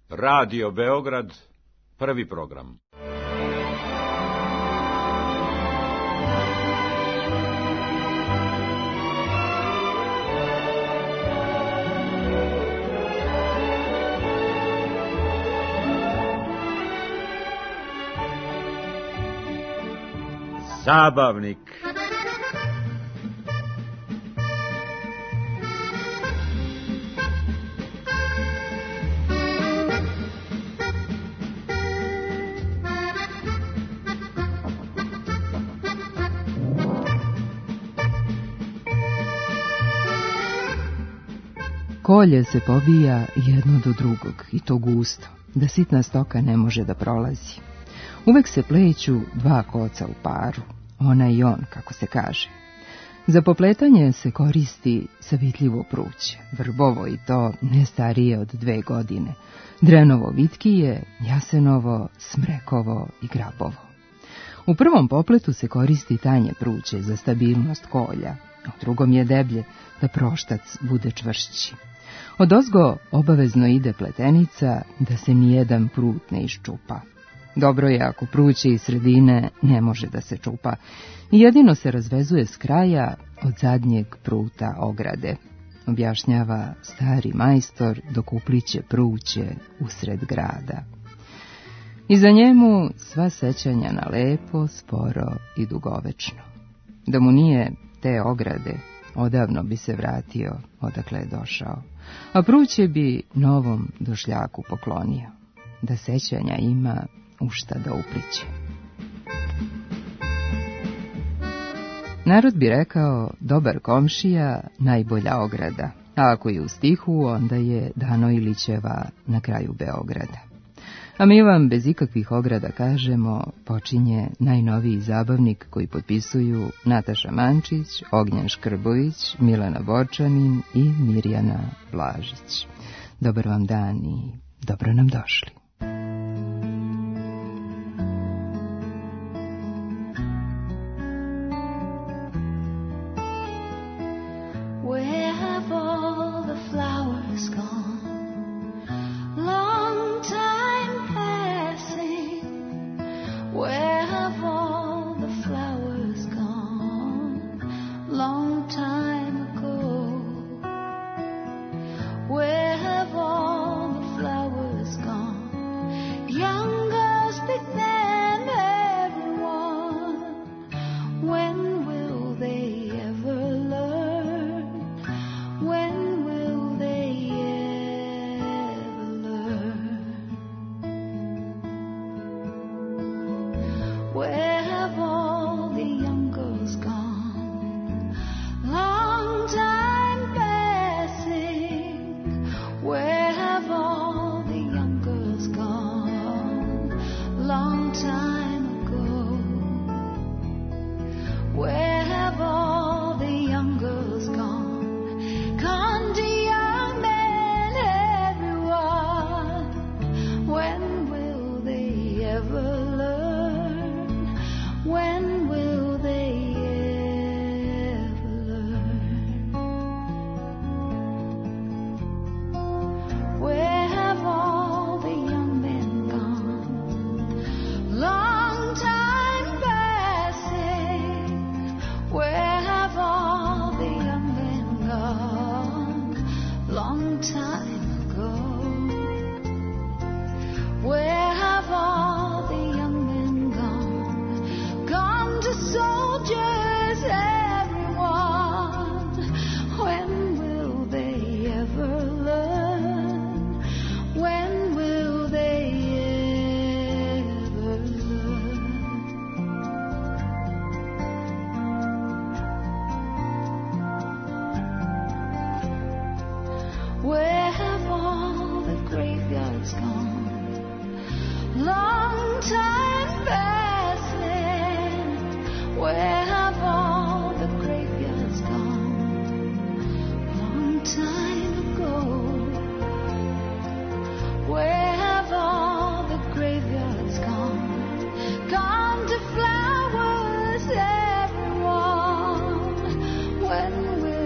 Radio Beograd, prvi program. Zabavnik. Kolje se pobija jedno do drugog, i to gusto, da sitna stoka ne može da prolazi. Uvek se pleću dva koca u paru, ona i on, kako se kaže. Za popletanje se koristi savitljivo pruće, vrbovo i to ne starije od 2 godine, drenovo vitkije, jasenovo, smrekovo i grabovo. U prvom popletu se koristi tanje pruće za stabilnost kolja, a u drugom je deblje, da proštac bude čvršći. Odozgo obavezno ide pletenica, da se nijedan prut ne iščupa. Dobro je ako pruće iz sredine ne može da se čupa i jedino se razvezuje s kraja od zadnjeg pruta ograde, objašnjava stari majstor dok upliće pruće usred grada. I za njemu sva sećanja na lepo, sporo i dugovečno. Da mu nije te ograde, odavno bi se vratio odakle je došao, a pruće bi novom došljaku poklonio, da sećanja ima u šta da upliće. Narod bi rekao, dobar komšija, najbolja ograda, a ako je u stihu, onda je Dano Ilićeva na kraju Beograda. A mi vam bez ikakvih ograda kažemo, počinje najnoviji zabavnik koji potpisuju Nataša Mančić, Ognjen Škrbović, Milana Borčanin i Mirjana Blažić. Dobar vam dan i dobro nam došli.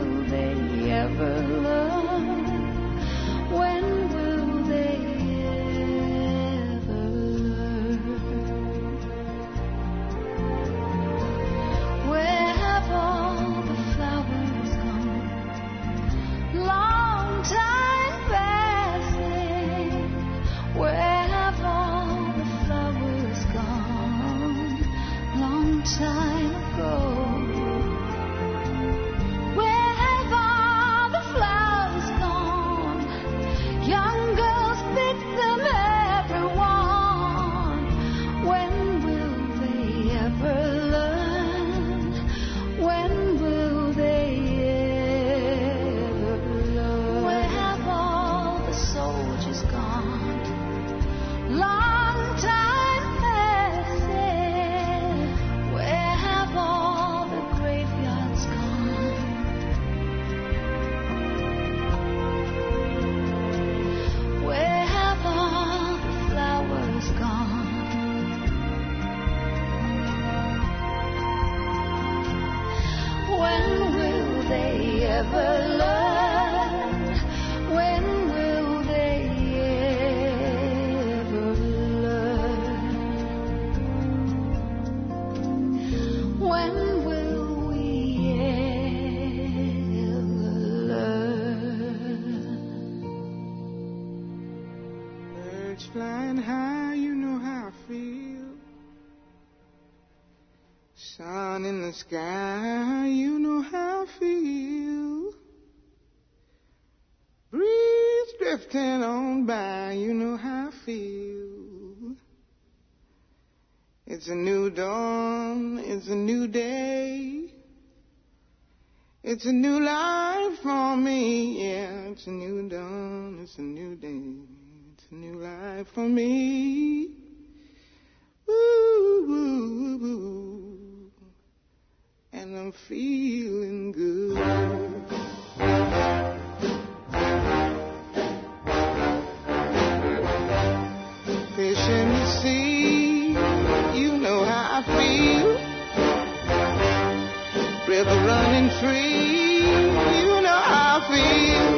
When will they birds flying high, you know how I feel. Sun in the sky, you know how I feel. Breeze drifting on by, you know how I feel. It's a new dawn, it's a new day. It's a new life for me, yeah. It's a new dawn, it's a new day. It's a new life for me. Woo, woo, woo. And I'm feeling good. Fish in the sea, you know how I feel. River running free, you know how I feel.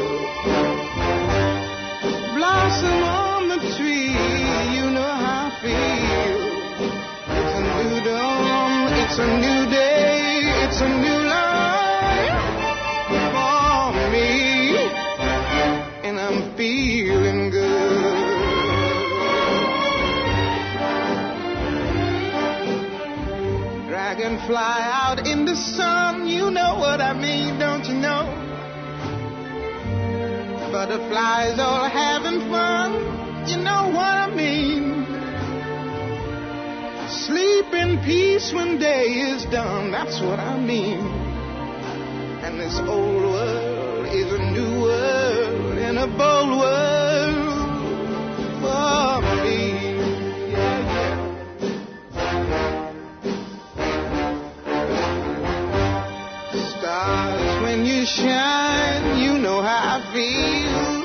Blossom on the tree, you know how I feel. It's a new dawn, it's a new day, it's a new life for me, and I'm feeling good. Dragonfly out in the sun, you know what I mean, don't you know? Butterflies all having fun, you know what I mean. Sleep in peace when day is done, that's what I mean. And this old world is a new world and a bold world for me. Stars, when you shine, you know how I feel.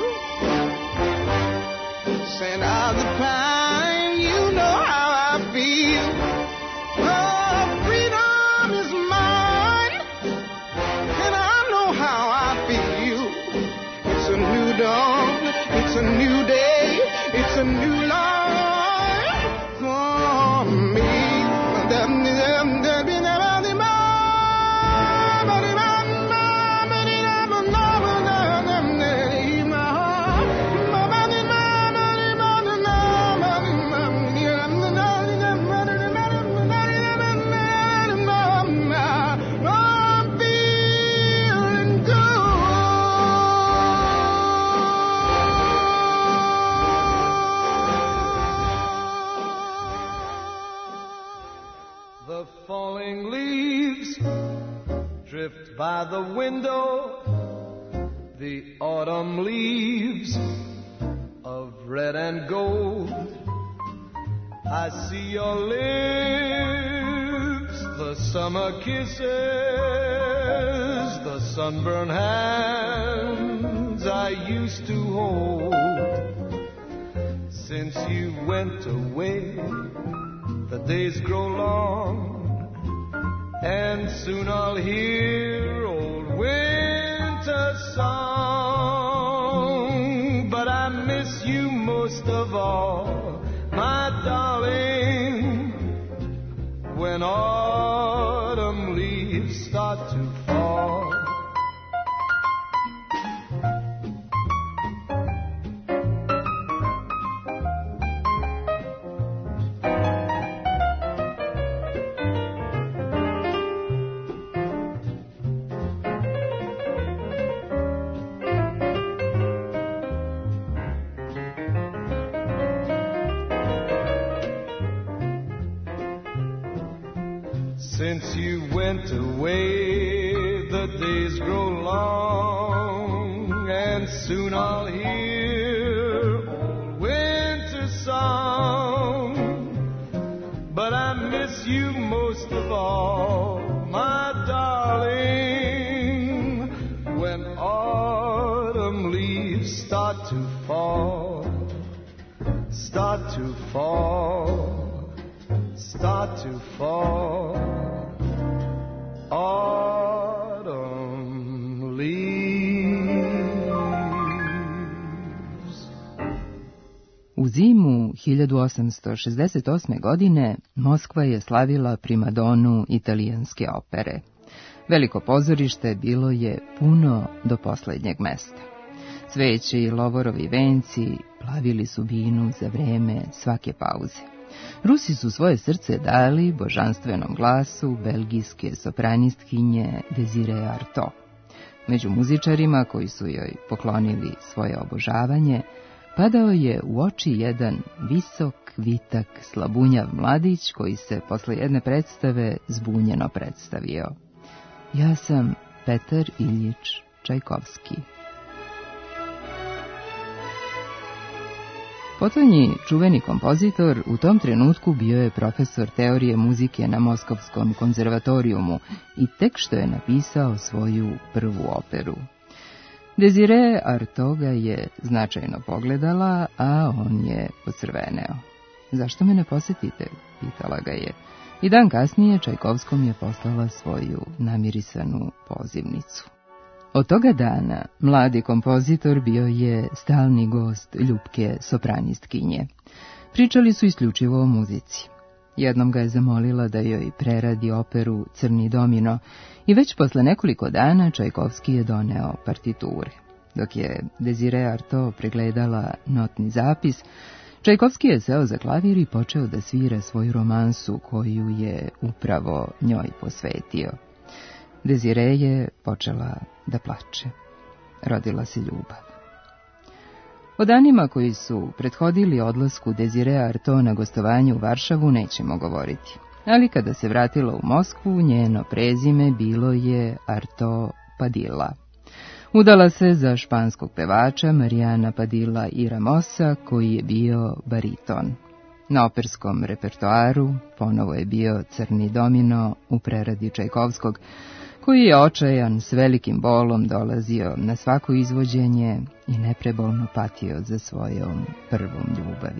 Scent of the pine, you know how I feel. Oh, freedom is mine, and I know how I feel. It's a new dawn, it's a new day, it's a new life for me. By the window, the autumn leaves of red and gold. I see your lips, the summer kisses, the sunburned hands I used to hold. Since you went away, the days grow long, and soon I'll hear old winter song. But I miss you most of all, my darling, when autumn leaves start to fall. Since you went away, the days grow long, and soon I'll hear old winter song. But I miss you most of all, my darling, when autumn leaves start to fall, start to fall, start to fall. Autumn leaves. U zimu 1868. godine Moskva je slavila primadonu italijanske opere. Veliko pozorište bilo je puno do poslednjeg mesta. Cveće i lovorovi venci plavili su binu za vreme svake pauze. Rusi su svoje srce dali božanstvenom glasu belgijske sopranistkinje Desiree Artaud. Među muzičarima koji su joj poklonili svoje obožavanje, padao je u oči jedan visok, vitak, slabunjav mladić koji se posle jedne predstave zbunjeno predstavio. Ja sam Petar Iljič Čajkovski. Potonji čuveni kompozitor u tom trenutku bio je profesor teorije muzike na Moskovskom konzervatorijumu i tek što je napisao svoju prvu operu. Desiree Artaud ga je značajno pogledala, a on je pocrveneo. Zašto me ne posjetite? Pitala ga je. I dan kasnije Čajkovskom je poslala svoju namirisanu pozivnicu. Od toga dana mladi kompozitor bio je stalni gost ljubke sopranistkinje. Pričali su isključivo o muzici. Jednom ga je zamolila da joj preradi operu Crni domino i već posle nekoliko dana Čajkovski je doneo partiture. Dok je Desiree Artaud pregledala notni zapis, Čajkovski je seo za klavir i počeo da svira svoju romansu koju je upravo njoj posvetio. Desiree je počela da plače. Rodila se ljubav. O danima koji su prethodili odlasku Desiree Artaud na gostovanje u Varšavu nećemo govoriti, ali kada se vratila u Moskvu, njeno prezime bilo je Artaud Padilla. Udala se za španskog pevača Mariana Padilla i Ramosa, koji je bio bariton. Na operskom repertoaru ponovo je bio Crni domino u preradi Čajkovskog, koji je očajan s velikim bolom dolazio na svako izvođenje i neprebolno patio za svojom prvom ljubavi.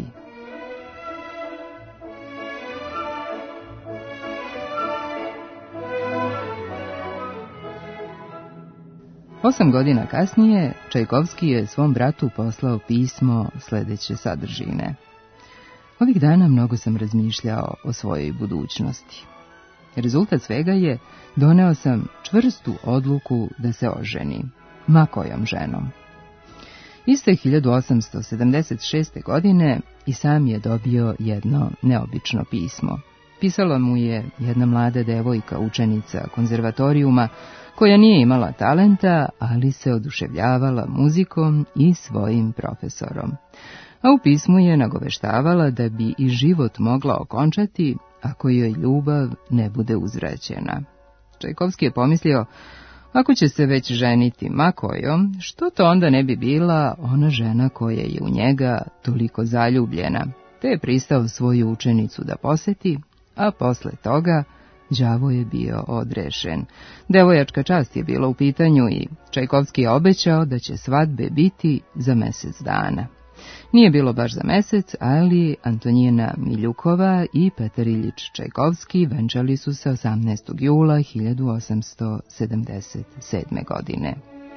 Osam godina kasnije Čajkovski je svom bratu poslao pismo sledeće sadržine. Ovih dana mnogo sam razmišljao o svojoj budućnosti. Rezultat svega je, doneo sam čvrstu odluku da se oženim, ma kojom ženom. Iste 1876. godine i sam je dobio jedno neobično pismo. Pisala mu je jedna mlada devojka, učenica konzervatorijuma, koja nije imala talenta, ali se oduševljavala muzikom i svojim profesorom. A u pismu je nagoveštavala da bi i život mogla okončati ako joj ljubav ne bude uzvraćena. Čajkovski je pomislio, ako će se već ženiti ma kojom, što to onda ne bi bila ona žena koja je u njega toliko zaljubljena, te je pristao svoju učenicu da poseti, a posle toga đavo je bio odrešen. Devojačka čast je bila u pitanju i Čajkovski je obećao da će svadbe biti za mesec dana. Nije bilo baš za mesec, ali Antonijina Miljukova i Petar Iljič Čajkovski venčali su se 18. jula 1877. godine.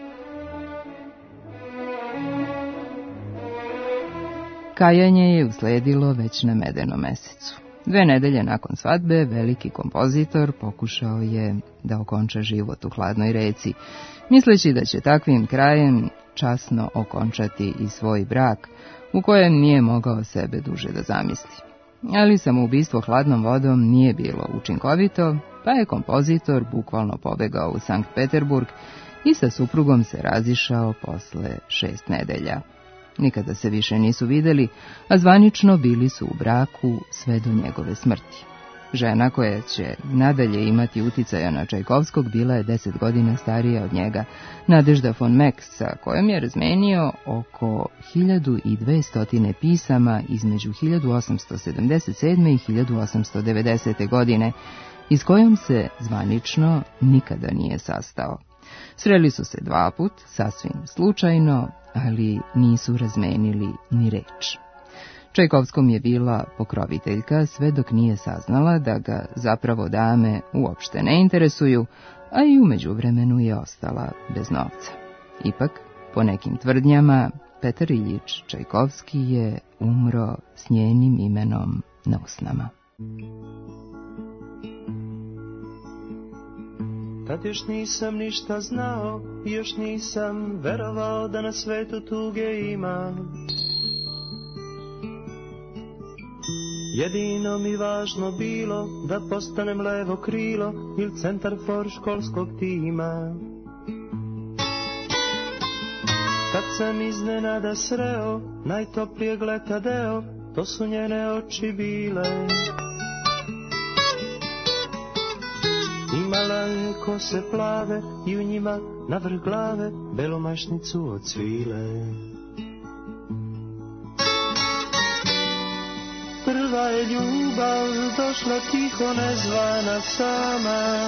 Kajanje je usledilo već na medenom mesecu. 2 nedelje nakon svadbe veliki kompozitor pokušao je da okonča život u hladnoj reci, misleći da će takvim krajem časno okončati i svoj brak, u kojem nije mogao sebe duže da zamisli. Ali samoubistvo hladnom vodom nije bilo učinkovito, pa je kompozitor bukvalno pobegao u Sankt Peterburg i sa suprugom se razišao posle 6 nedelja. Nikada se više nisu videli, a zvanično bili su u braku sve do njegove smrti. Žena koja će nadalje imati uticaja na Čajkovskog bila je 10 godina starija od njega, Nadežda von Meck, sa kojom je razmenio oko 1200 pisama između 1877. i 1890. godine, i s kojom se zvanično nikada nije sastao. Sreli su se 2 put, sasvim slučajno, ali nisu razmenili ni reč. Čajkovskom je bila pokroviteljka sve dok nije saznala da ga zapravo dame uopšte ne interesuju, a i u međuvremenu je ostala bez novca. Ipak, po nekim tvrdnjama, Petar Iljič Čajkovski je umro s njenim imenom na usnama. Tad još nisam ništa znao i još nisam verovao da na svetu tuge ima. Jedino mi važno bilo da postanem levo krilo ili centar for školskog tima. Kad sam iznenada sreo najtoplijeg leta deo, to su njene oči bile. Imala je kose plave i u njima navrh glave belu mašnicu od svile. Prva je ljubav došla tiho nezvana sama.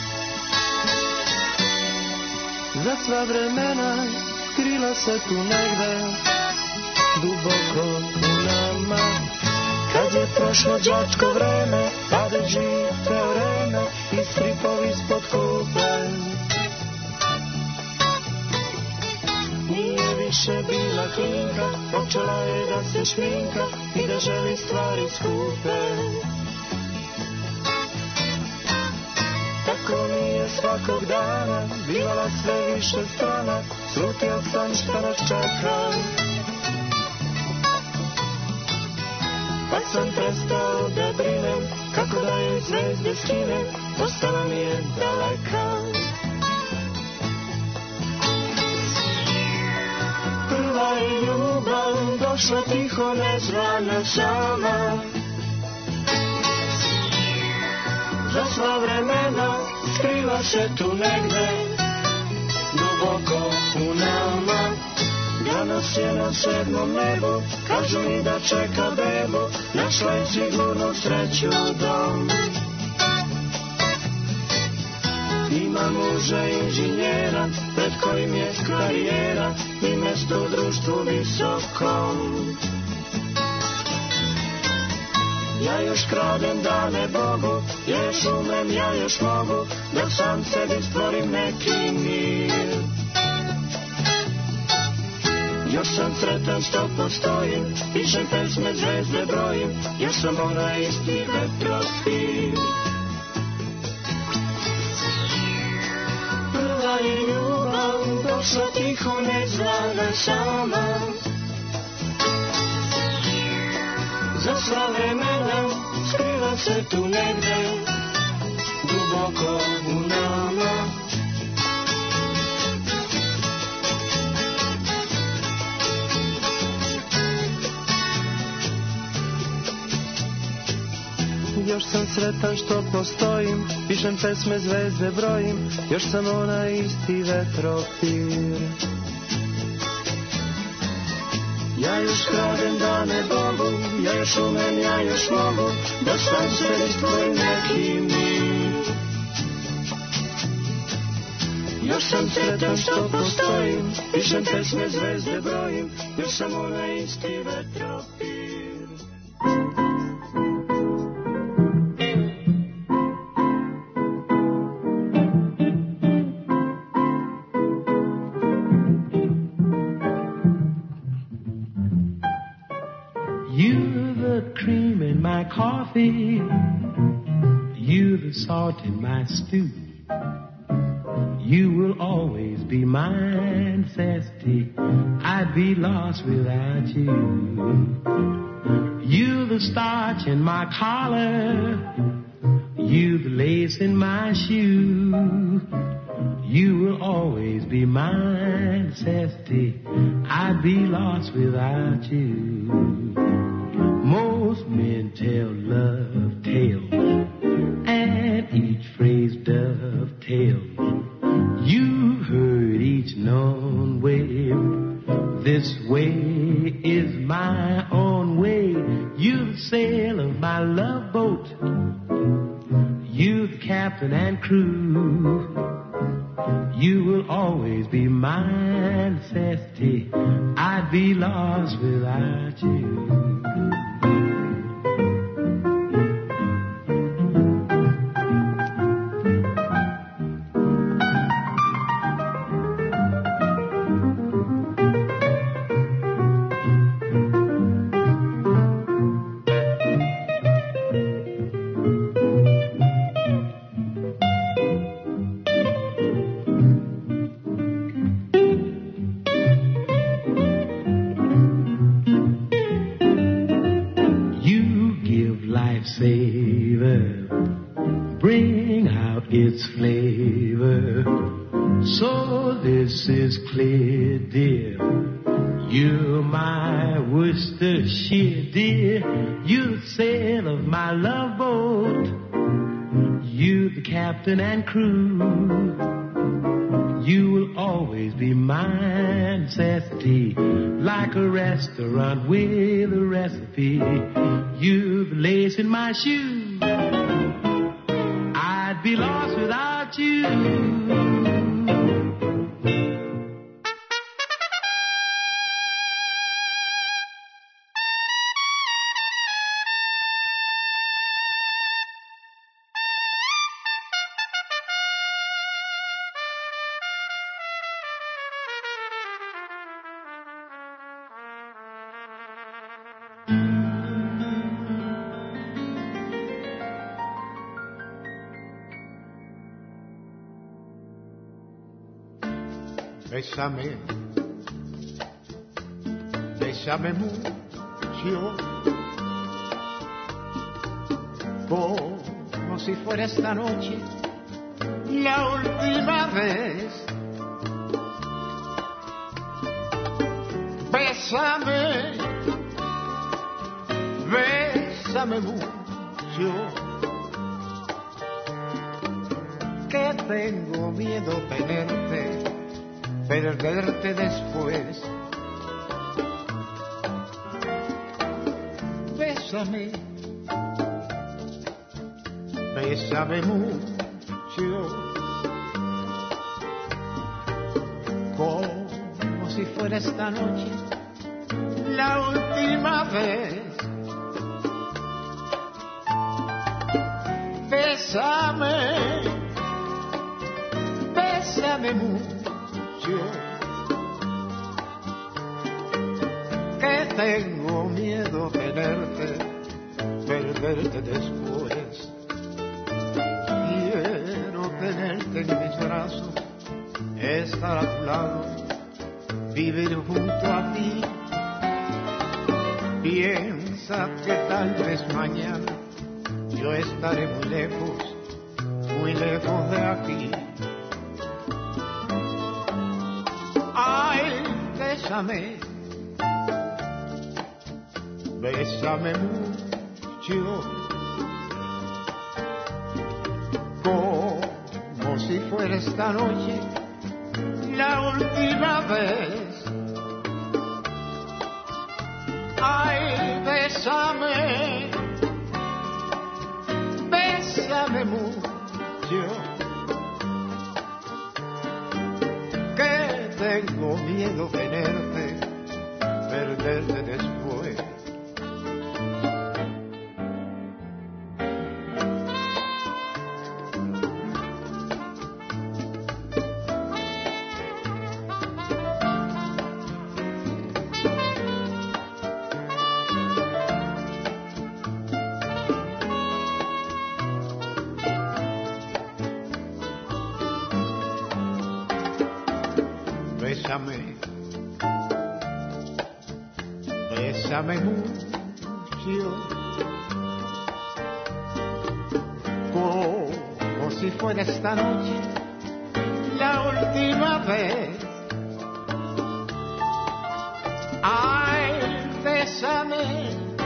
Za sva vremena skrila se tu negde duboko u nama. Kad je prošlo đačko vreme, padeži teoreme i stripovi ispod klupe. Nije više bila klinka, počela je da se šminka i da želi stvari skupe. Tako mi je svakog dana bivala sve više strana, slutio sam šta nas čeka. Pa sam prestao da brinem, kako da je zvezde skinem, postala mi je daleka. Prva je ljubav došla tiho nezvana sama. Za sva vremena skrila se tu negde duboko u nama. Danas je na 7. nebu, kažu mi da čeka bebu, našla je sigurno sreću dom. Ima muža inženjera, pred kojim je karijera i mesto u društvu visokom. Ja još kradem dane Bogu, ja još umem, ja još mogu, da sam sebi stvorim neki mir. Još sam sretan što postojim, pišem pesme, zvezde brojim, još sam onaj isti vetrofil. Prva je ljubav došla tiho nezvana sama. Za sva vremena skrila se tu negde duboko u nama. Još sam sretan što postojim, pišem pesme, zvezde brojim, još sam onaj isti vetropir. Ja još kradem dane Bogu, ja još umem, ja još mogu, da sam sebi stvorim neki mir. Još sam sretan što postojim, pišem pesme, zvezde brojim, još sam onaj isti vetropir. Coffee, you the salt in my stew. You will always be my necessity. I'd be lost without you. You the starch in my collar. You the lace in my shoe. You will always be my necessity. I'd be lost without you. Most men tell love tales, and each phrase dovetails. You've heard each known way. This way is my own way. You the sail of my love boat. You the captain and crew. You will always be my necessity. I'd be lost without you. lifesaver, bring out its flavor. So this is clear, dear, you're my Worcestershire, dear. You're the sail of my love boat, you're the captain and crew. You will always be my necessity, like a restaurant with a recipe. You're the lace in my shoe, I'd be lost without you. Bésame, bésame mucho, como si fuera esta noche la última vez. Bésame, bésame mucho, que tengo miedo tenerte, perderte después. Bésame, bésame mucho, como si fuera esta noche la última vez. Bésame, bésame mucho, que tengo miedo tenerte, perderte después. Quiero tenerte en mis brazos, estar a tu lado, vivir junto a ti. Piensa que tal vez mañana yo estaré muy lejos de aquí. Ay, bésame, bésame mucho, como si fuera esta noche la última vez. Ay, bésame, bésame mucho, que tengo miedo tenerte, perderte después. Bésame, bésame mucho, como si fuera esta noche la última vez. Ay, bésame,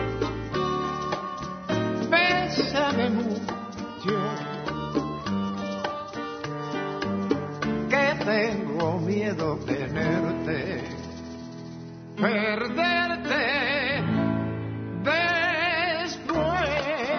bésame mucho, que tengo miedo tenerte, perderte después.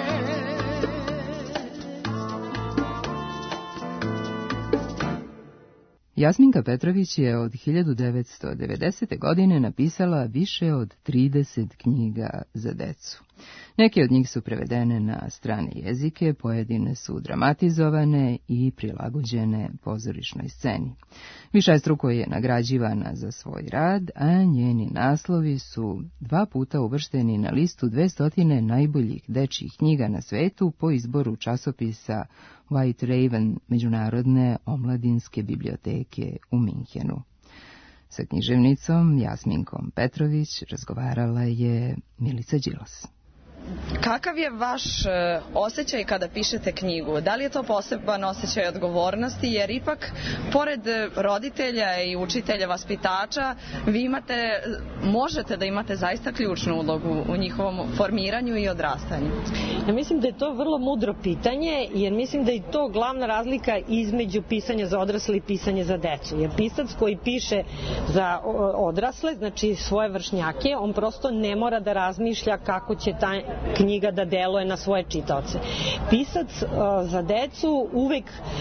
Jasminka Petrović je od 1990. godine napisala više od 30 knjiga za decu. Neke od njih su prevedene na strane jezike, pojedine su dramatizovane i prilagođene pozorišnoj sceni. Višestruko je nagrađivana za svoj rad, a njeni naslovi su 2 puta uvršteni na listu 200 najboljih dečjih knjiga na svetu po izboru časopisa White Raven Međunarodne omladinske biblioteke u Minhenu. Sa književnicom Jasminkom Petrović razgovarala je Milica Đilas. kakav je vaš osjećaj kada pišete knjigu? Da li je to poseban osjećaj odgovornosti, jer ipak pored roditelja i učitelja, vaspitača, vi možete da imate zaista ključnu ulogu u njihovom formiranju i odrastanju? Ja mislim da je to vrlo mudro pitanje, jer mislim da je to glavna razlika između pisanja za odrasle i pisanja za decu. Jer pisac koji piše za odrasle, znači svoje vršnjake, on prosto ne mora da razmišlja kako će ta knjiga da deluje na svoje čitaoce. Pisac za decu uvek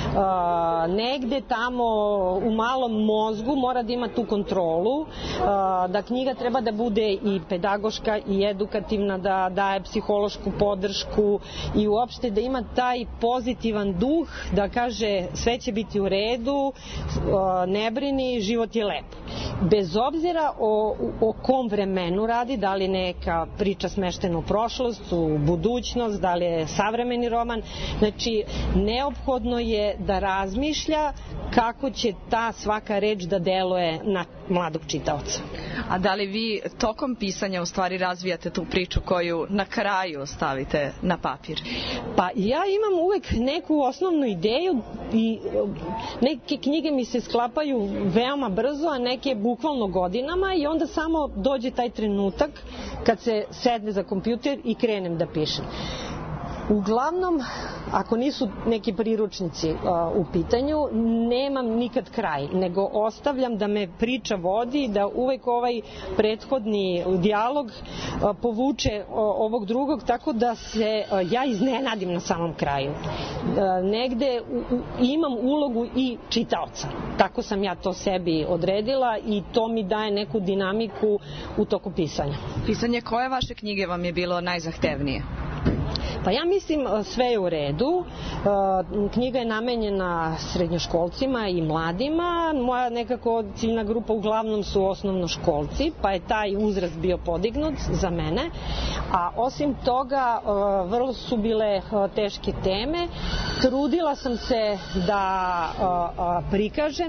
negde tamo u malom mozgu mora da ima tu kontrolu, da knjiga treba da bude i pedagoška i edukativna, da daje psihološku podršku i uopšte da ima taj pozitivan duh, da kaže sve će biti u redu, ne brini, život je lep. Bez obzira o kom vremenu radi, da li neka priča smeštena u prošlost, u budućnost, da li je savremeni roman, znači neophodno je da razmišlja kako će ta svaka reč da deluje na mladog čitaoca. A da li vi tokom pisanja u stvari razvijate tu priču koju na kraju stavite na papir? Pa ja imam uvek neku osnovnu ideju i neke knjige mi se sklapaju veoma brzo, a neke bukvalno godinama i onda samo dođe taj trenutak kad se sedne za kompjuter i krenem da pišem. Uglavnom, ako nisu neki priručnici u pitanju, nemam nikad kraj, nego ostavljam da me priča vodi, da uvek ovaj prethodni dijalog povuče ovog drugog, tako da se ja iznenadim na samom kraju. Negde imam ulogu i čitaoca. Tako sam ja to sebi odredila i to mi daje neku dinamiku u toku pisanja. Pisanje koje vaše knjige vam je bilo najzahtevnije? Pa ja mislim sve je u redu. Knjiga je namenjena srednjoškolcima i mladima. Moja nekako ciljna grupa uglavnom su osnovnoškolci, pa je taj uzrast bio podignut za mene. A osim toga, vrlo su bile teške teme. Trudila sam se da prikažem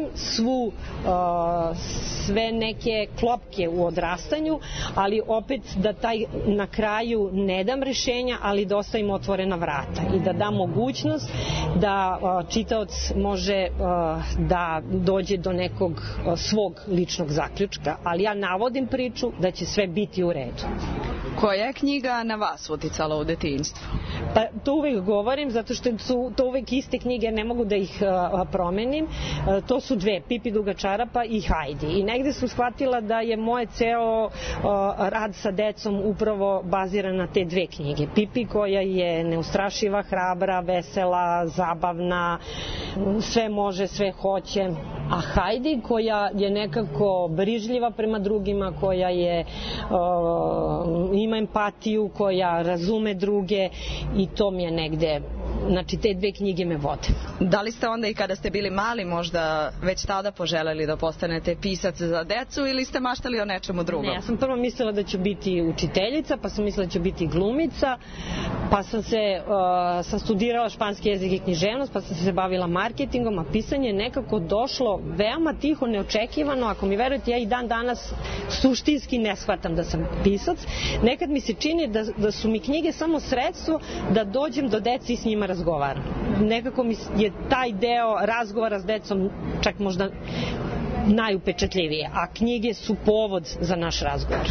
sve neke klopke u odrastanju, ali opet da taj na kraju ne dam rešenja, ali da ostavim otvorena vrata i da dam mogućnost da čitaoc može da dođe do nekog svog ličnog zaključka, ali ja navodim priču da će sve biti u redu. Koja je knjiga na vas uticala u detinjstvu? Pa to uvek govorim, zato što su to uvek iste knjige, ne mogu da ih promenim. To su dve, Pipi Duga čarapa i Hajdi. I negde sam shvatila da je moje ceo rad sa decom upravo baziran na te dve knjige. Pipi koja je neustrašiva, hrabra, vesela, zabavna, sve može, sve hoće. A Hajdi koja je nekako brižljiva prema drugima, koja je ima empatiju, koja razume druge i to mi je negde, znači te dve knjige me vode. Da li ste onda i kada ste bili mali možda već tada poželeli da postanete pisac za decu ili ste maštali o nečemu drugom? Ne, ja sam prvo mislila da ću biti učiteljica, pa sam mislila da ću biti glumica, pa sam studirala španski jezik i književnost, pa sam se bavila marketingom, a pisanje je nekako došlo veoma tiho, neočekivano. Ako mi verujete, ja i dan danas suštinski ne shvatam da sam pisac. Nekad mi se čini da su mi knjige samo sredstvo da dođem do dece i s njima razgovaram. Nekako mi je taj deo razgovara s decom čak možda najupečatljivije, a knjige su povod za naš razgovor.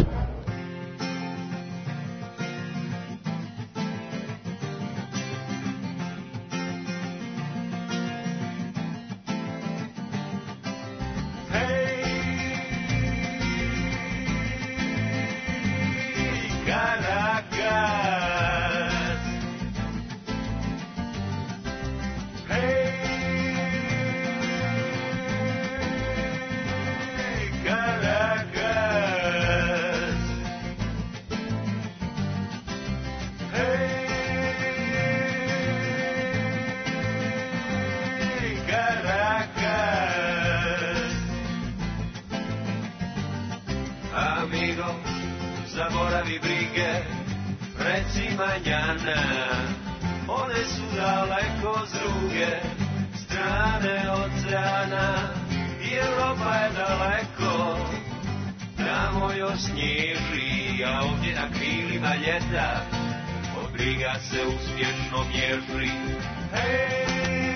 Zaboravi brige, reci manjana, one su daleko s druge strane oceana i Evropa je daleko, tamo još snježi, a ovdje na krilima ljeta briga se uspješno mjeri. Hej,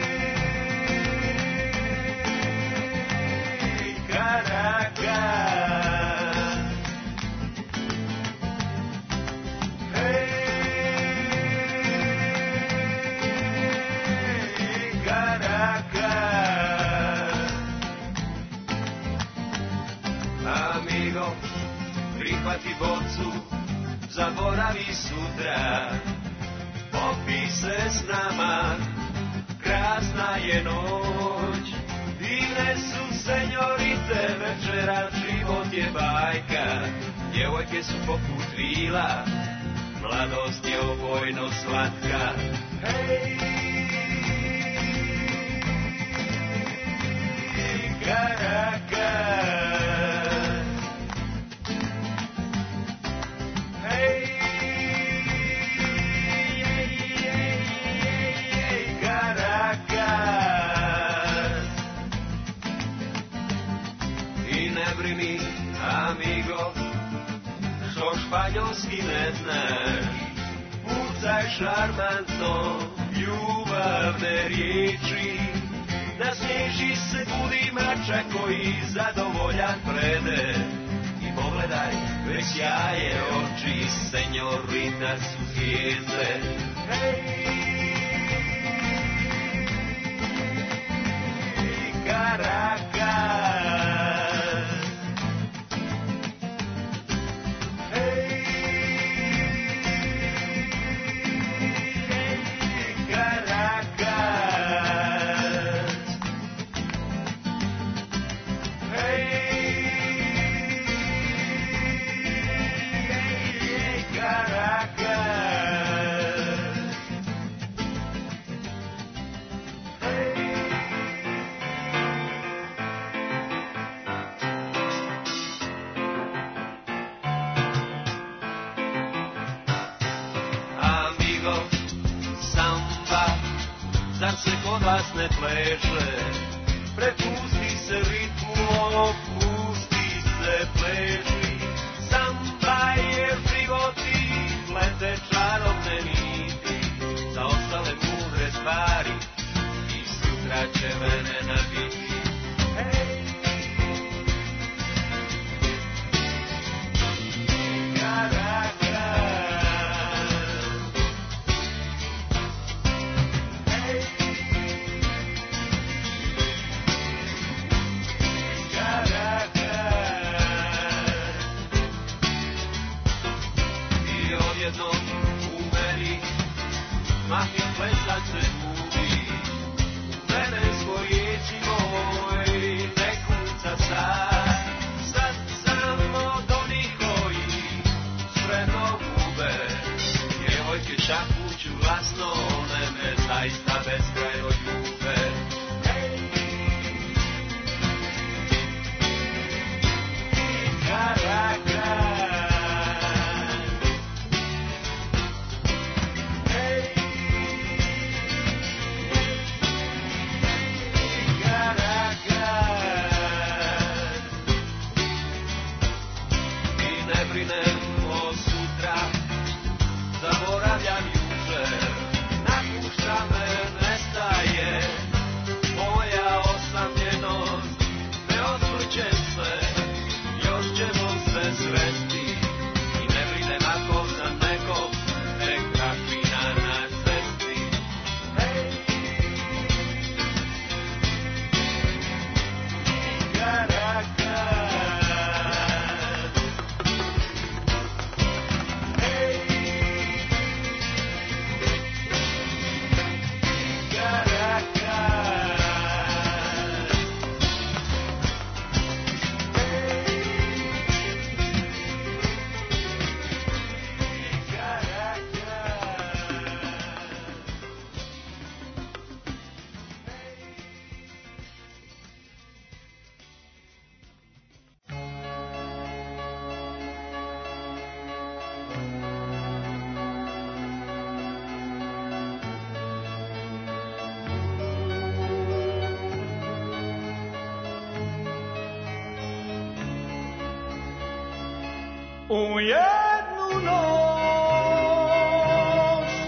Caracas. Prihvati bocu, zaboravi sutra, popij se s nama, krasna je noć. Divne su senjorite, večera život je bajka, djevojke su poput vila, mladost je opojno slatka. Hej, Caracas. Amigo, što španjolski ne znaš, pucaj šarmantno ljubavne riječi, nasmiješi se budi mača koji zadovoljan prede i pogledaj, već jaje oči, senjorita su zvijezde. Hej, Caracas. Zar se kod vas ne pleše, prepusti se ritmu, opusti se pleši. Samba je život i plete čarobne niti, za ostale mudre stvari i sutra će mene nabiti. Hej, Caracas. Mahim plesat se gubi, venensko riječi moj, ne kuca sad. Sad sam od onih koji spremno gube, djevojke šapuću glasno, one me zaista beskrajno ljube. Hej, Caracas. Zaboravljam jučer, napušta me, nestaje moja osamljenost, ne osvrćem se, još ćemo se sresti i ne brinem ako sam nekom tek prašina na cesti. Hej, Caracas. U jednu noć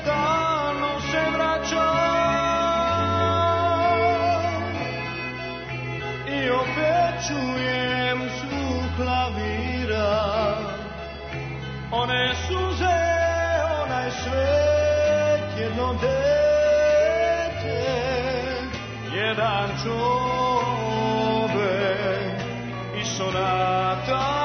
jedan čovek i sonata.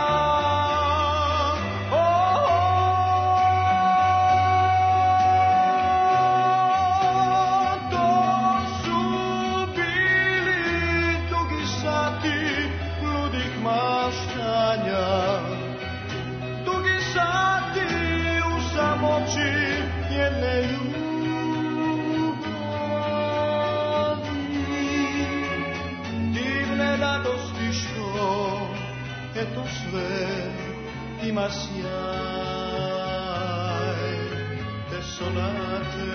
Ima sjaj te sonate.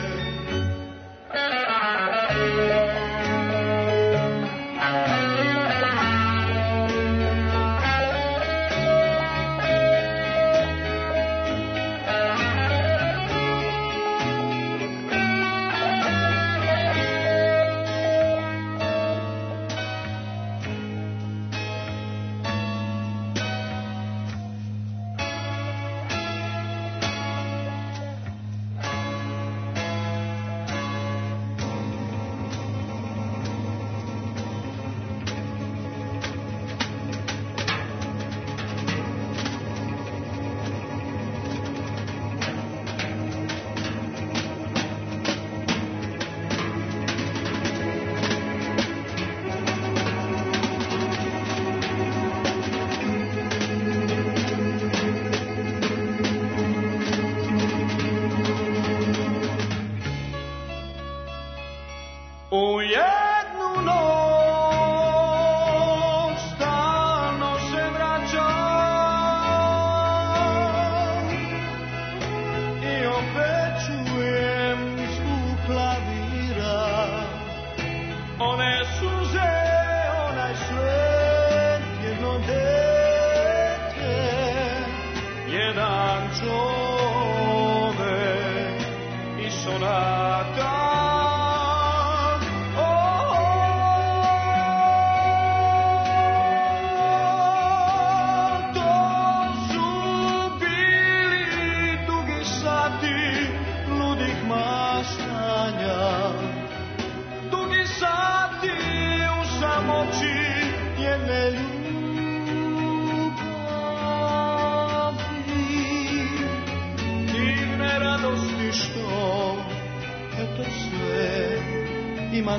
Ima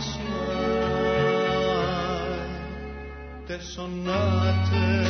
sjaj te sonate.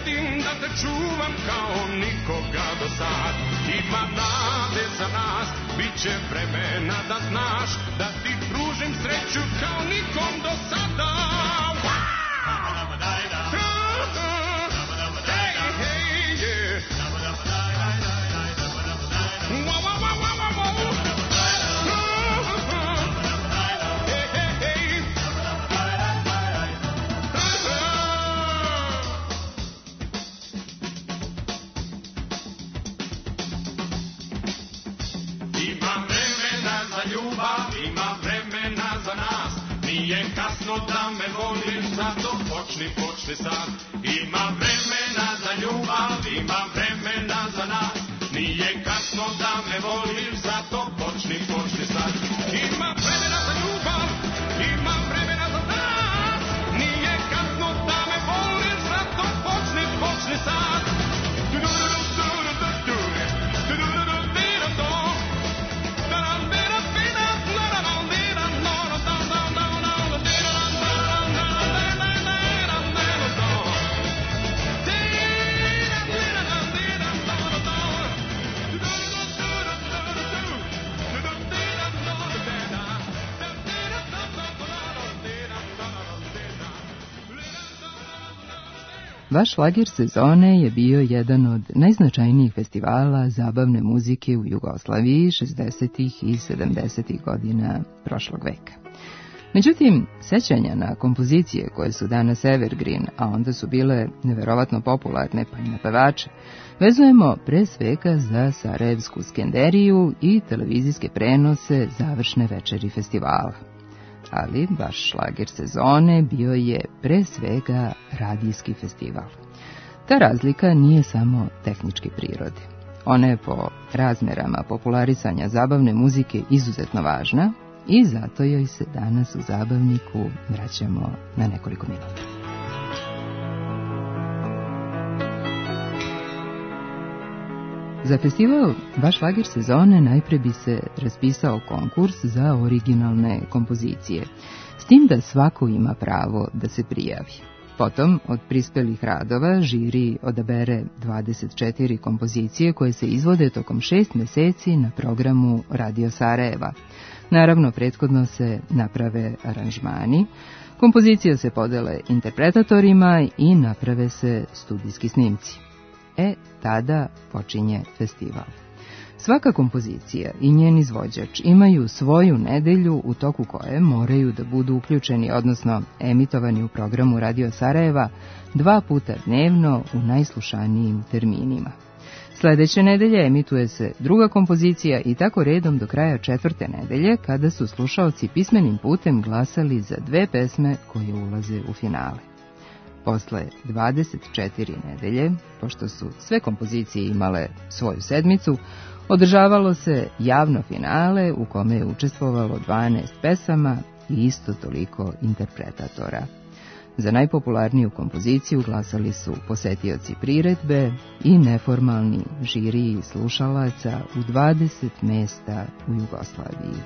sedim da te čuvam kao nikoga do sad. Imam nade za nas, bit će vremena da znaš, da ti pružim sreću kao nikom do sada. Nije kasno da me voliš, zato počni sad. Ima vremena za ljubav, ima vremena za nas. Nije kasno da me voliš, zato počni sad. Ima vremena za ljubav, ima vremena za nas. Nije kasno da me voliš, zato počni sad. Vaš šlager sezone je bio jedan od najznačajnijih festivala zabavne muzike u Jugoslaviji 60. i 70. godina prošlog veka. Međutim, sećanja na kompozicije koje su danas evergreen, a onda su bile neverovatno popularne pa i na pevače, vezujemo pre svega za Sarajevsku skenderiju i televizijske prenose završne večeri festivala. Ali vaš šlager sezone bio je pre svega radijski festival. Ta razlika nije samo tehničke prirode. Ona je po razmerama popularisanja zabavne muzike izuzetno važna i zato joj se danas u Zabavniku vraćamo na nekoliko minuta. Za festival Vaš šlager sezone najpre bi se raspisao konkurs za originalne kompozicije, s tim da svako ima pravo da se prijavi. Potom, od prispelih radova, žiri odabere 24 kompozicije koje se izvode tokom 6 meseci na programu Radio Sarajeva. Naravno, prethodno se naprave aranžmani, kompozicije se podele interpretatorima i naprave se studijski snimci. Tada počinje festival. Svaka kompozicija i njen izvođač imaju svoju nedelju u toku koje moraju da budu uključeni, odnosno emitovani u programu Radio Sarajeva 2 puta dnevno u najslušanijim terminima. Sledeće nedelje emituje se druga kompozicija i tako redom do kraja 4. nedelje, kada su slušaoci pismenim putem glasali za 2 pesme koje ulaze u finale. Posle 24 nedelje, pošto su sve kompozicije imale svoju sedmicu, održavalo se javno finale u kome je učestvovalo 12 pesama i isto toliko interpretatora. Za najpopularniju kompoziciju glasali su posetioci priredbe i neformalni žiriji slušalaca u 20 mesta u Jugoslaviji.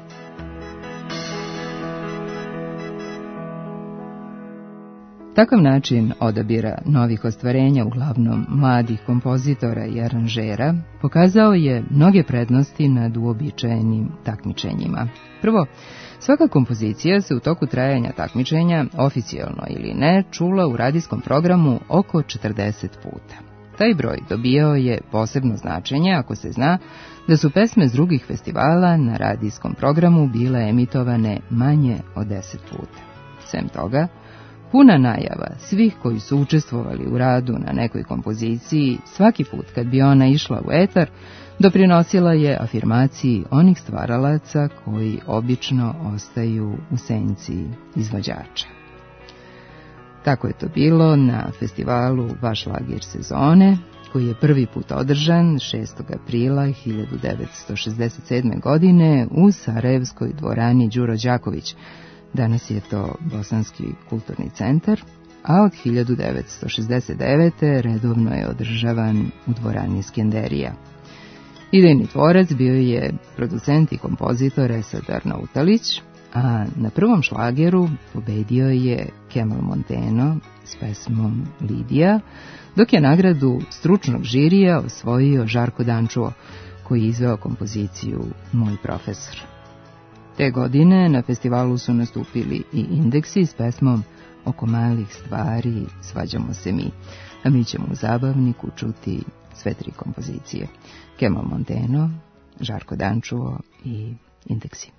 Takav način odabira novih ostvarenja, uglavnom mladih kompozitora i aranžera, pokazao je mnoge prednosti nad uobičajenim takmičenjima. Prvo, svaka kompozicija se u toku trajanja takmičenja, oficijalno ili ne, čula u radijskom programu oko 40 puta. Taj broj dobijao je posebno značenje ako se zna da su pesme s drugih festivala na radijskom programu bile emitovane manje od 10 puta. Sem toga, puna najava svih koji su učestvovali u radu na nekoj kompoziciji, svaki put kad bi ona išla u etar, doprinosila je afirmaciji onih stvaralaca koji obično ostaju u senci izvođača. Tako je to bilo na festivalu Vaš šlager sezone, koji je prvi put održan 6. aprila 1967. godine u Sarajevskoj dvorani Đuro Đaković. Danas je to Bosanski kulturni centar, a od 1969. redovno je održavan u dvorani Skenderija. Idejni tvorac bio je producent i kompozitor Esad Arnautalić, a na prvom šlageru pobedio je Kemal Monteno s pesmom Lidija, dok je nagradu stručnog žirija osvojio Žarko Dančuo, koji je izveo kompoziciju Moj profesor. Te godine na festivalu su nastupili i Indeksi s pesmom Oko malih stvari svađamo se mi, a mi ćemo u zabavniku čuti sve tri kompozicije: Kemal Monteno, Žarko Dančuo i Indeksi.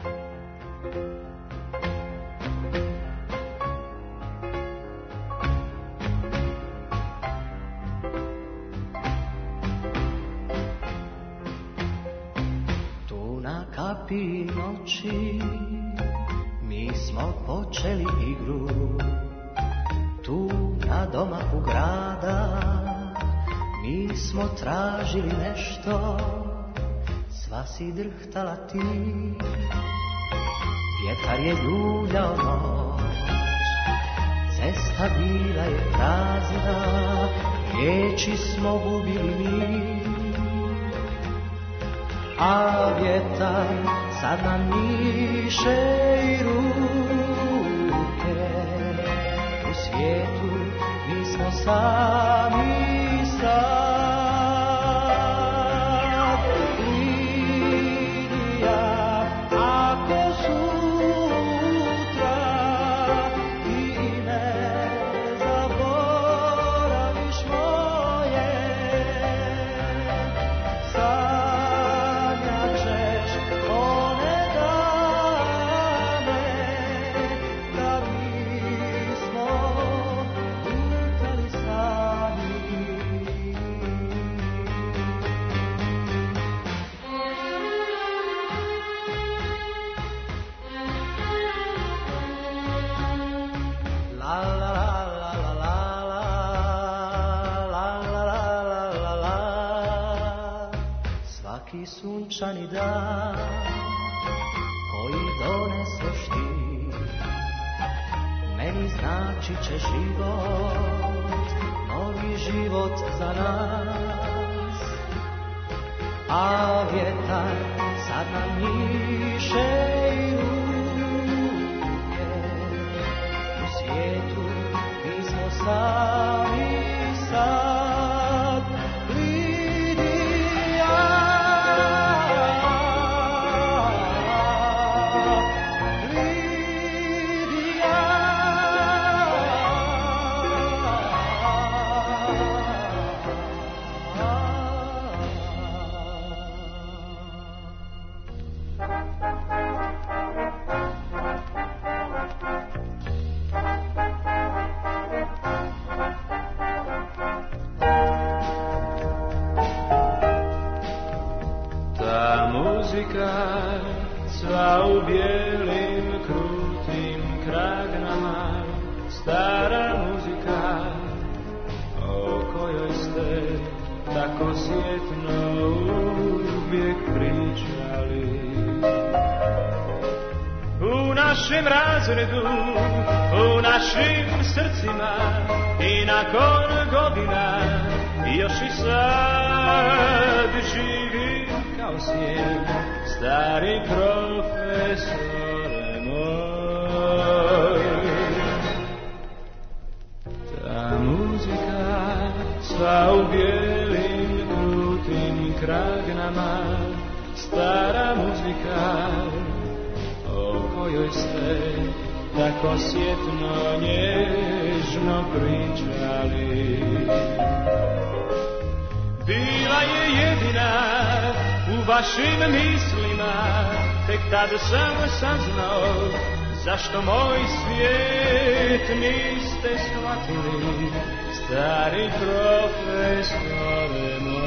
Tu na kapi noći mi smo počeli igru, tu na domaku grada mi smo tražili nešto, sva si drhtala ti, vjetar je ljuljao noć, cesta bila je prazna, riječi smo gubili mi, a vjetar sad nam miše i ruke, u svijetu mi smo sami sad. Lidija, ako sutra ti ne zaboraviš moje, sanjat ćeš one dane kad mi smo lutali sami. La la la la la la la la la la. Svaki sunčani dan koji doneseš ti meni znači će život, novi život za nas, a vjetar sad nam miše i ruke, u svijetu mi smo sami sad. Lidija, Lidija, Ta muzika sva u bijelim krutim kragnama, stara muzika o kojoj ste tako sjetno uvijek pričali. U našem razredu, u našim srcima i nakon godina još i sad živi kao snijeg stari profesore moj. Ta muzika sva u bijelim krutim kragnama, stara muzika o kojoj ste tako sjetno nježno pričali. Bila je jedina u vašim mislima, tek tada sam saznao zašto moj svijet niste shvatili, stari profesore moj.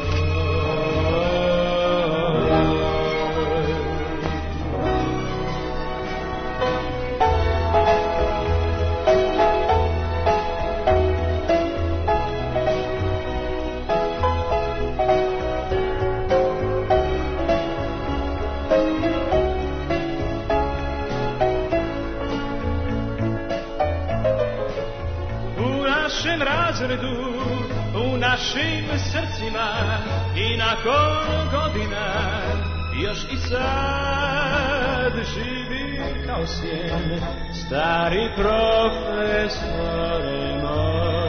U našim srcima i nakon godina još i sad živi kao sjene, stari profesore moj.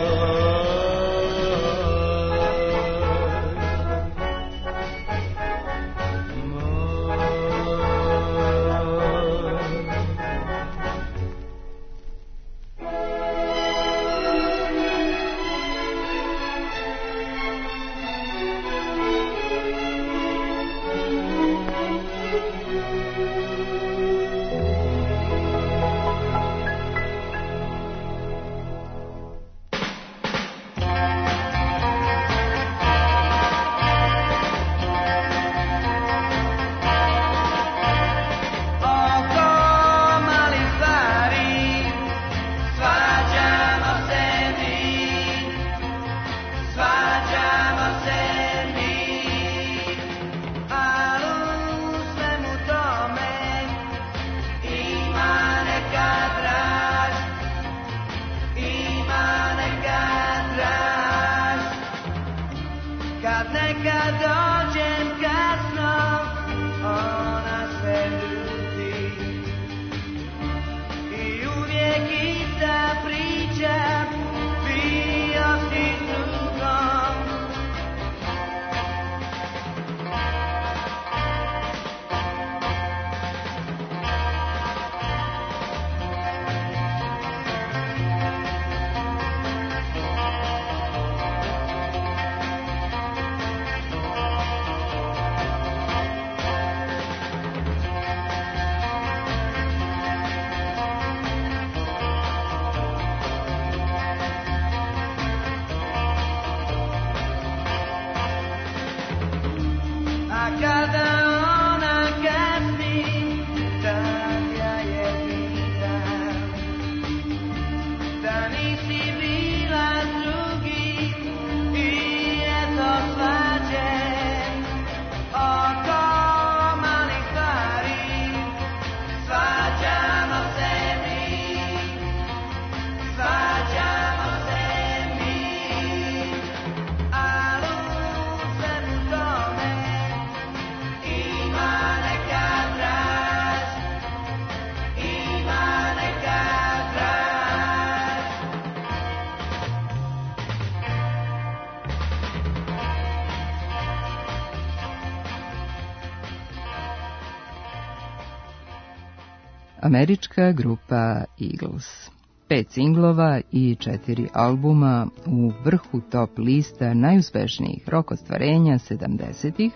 Američka grupa Eagles. 5 singlova i 4 albuma u vrhu top lista najuspešnijih rock ostvarenja 70-ih,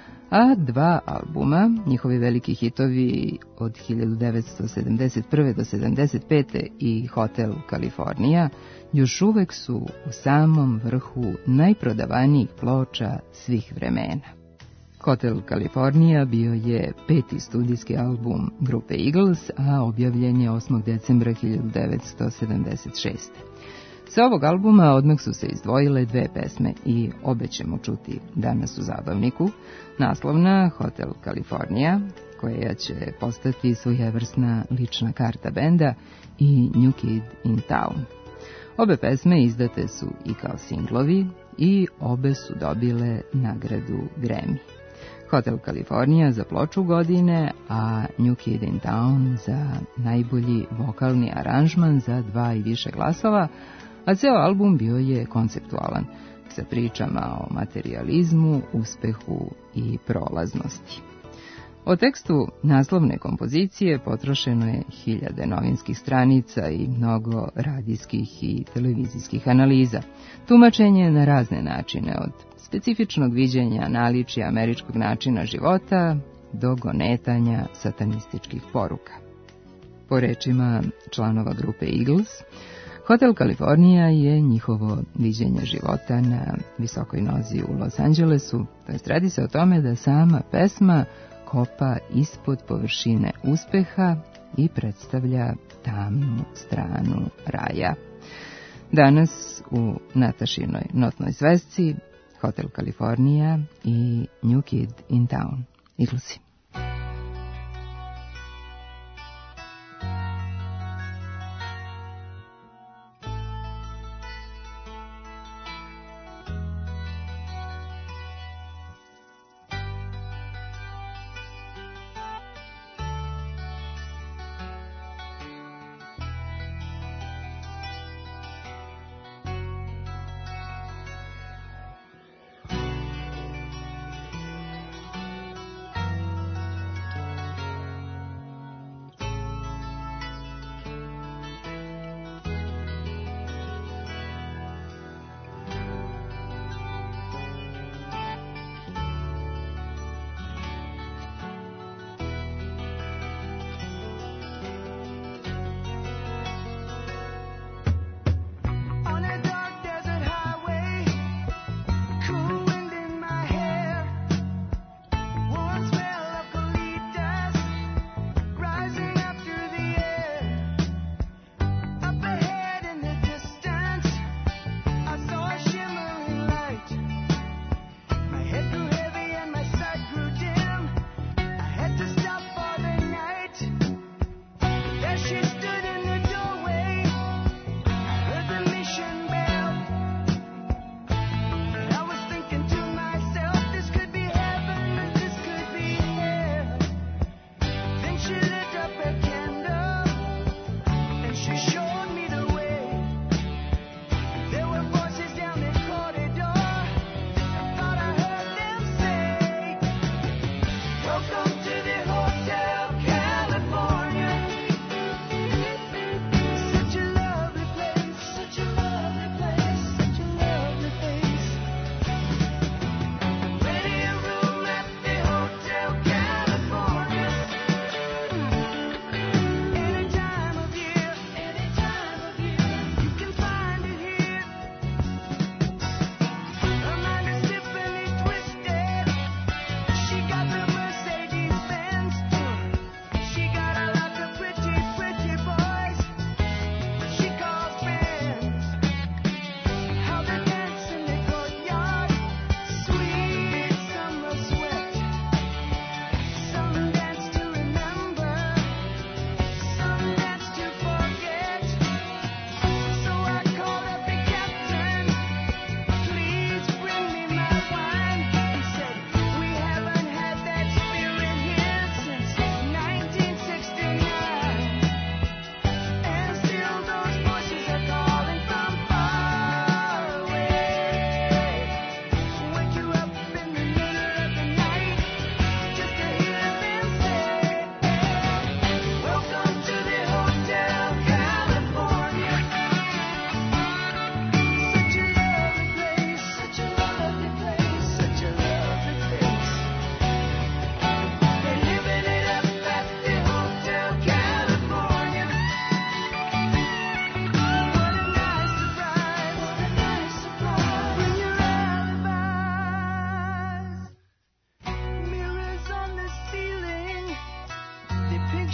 a 2 albuma, njihovi veliki hitovi od 1971. do 75. i Hotel California, još uvek su u samom vrhu najprodavanijih ploča svih vremena. Hotel California bio je 5. studijski album grupe Eagles, a objavljen je 8. decembra 1976. Sa ovog albuma odmah su se izdvojile 2 pesme i obe ćemo čuti danas u zabavniku. Naslovna Hotel California, koja će postati svojevrsna lična karta benda, i New Kid in Town. Obe pesme izdate su i kao singlovi i obe su dobile nagradu Grammy. Hotel California za ploču godine, a New Kid in Town za najbolji vokalni aranžman za 2 i više glasova, a ceo album bio je konceptualan, sa pričama o materijalizmu, uspehu i prolaznosti. O tekstu naslovne kompozicije potrošeno je 1000 novinskih stranica i mnogo radijskih i televizijskih analiza. Tumačenje na razne načine, od specifičnog viđenja naličja američkog načina života do gonetanja satanističkih poruka. Po rečima članova grupe Eagles, Hotel California je njihovo viđenje života na visokoj nozi u Los Angelesu, to jest radi se o tome da sama pesma kopa ispod površine uspeha i predstavlja tamnu stranu raja. Danas u Natašinoj notnoj svesci Hotel California i New Kid in Town. Eaglesi.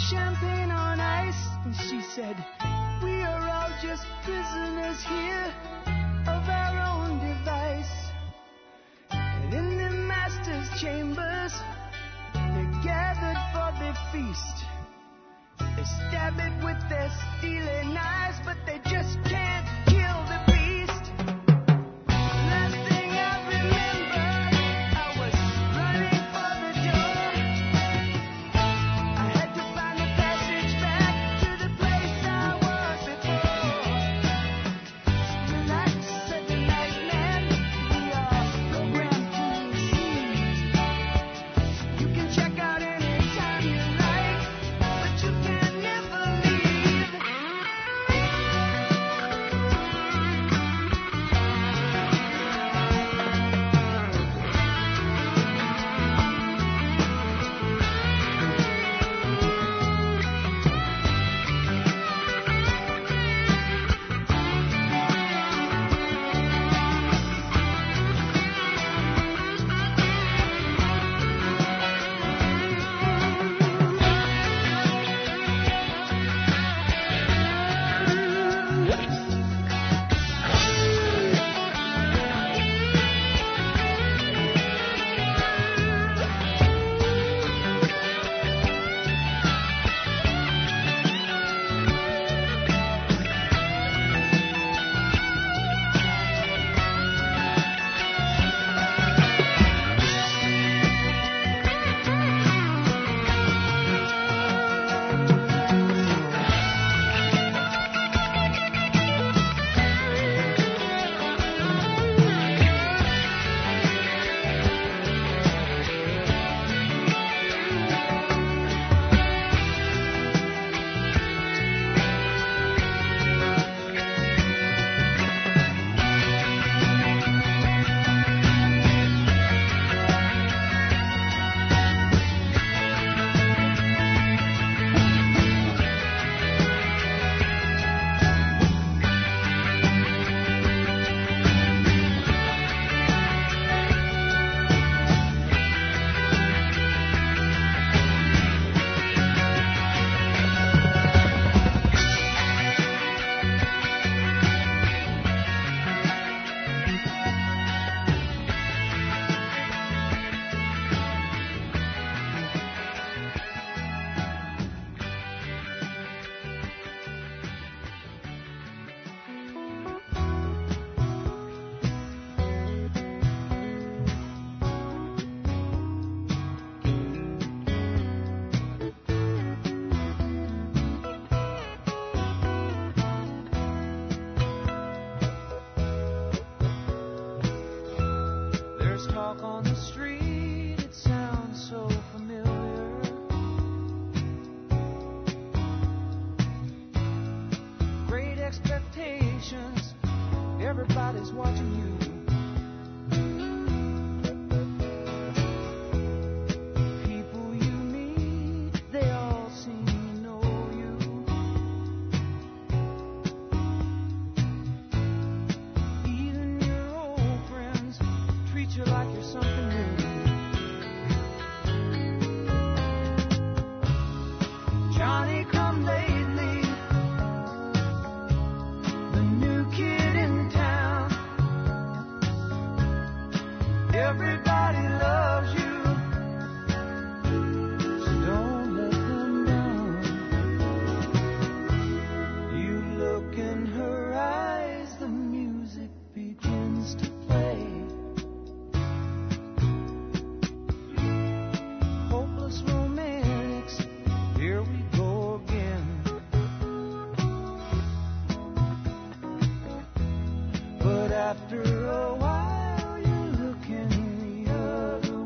champagne on ice, and she said, we are all just prisoners here of our own device. And in the master's chambers, they're gathered for their feast. They stab it with their steely knives, but they just can't kill the beast. Last thing I remember, I was running for the door. I had to find a passage back to the place I was before. Relax, said the night man, we are programmed to receive. You can check out anytime you like, but you can never leave. There's talk on the street, it sounds so familiar. Great expectations, everybody's watching you. People you meet, they all seem to know you. Even your old friends treat you like you're something new. Johnny come lately, the new kid in town. Everybody loves you, so don't let them down. You look in her eyes, the music begins to play. Hopeless romantics, here we go again. But after a while, you look in the other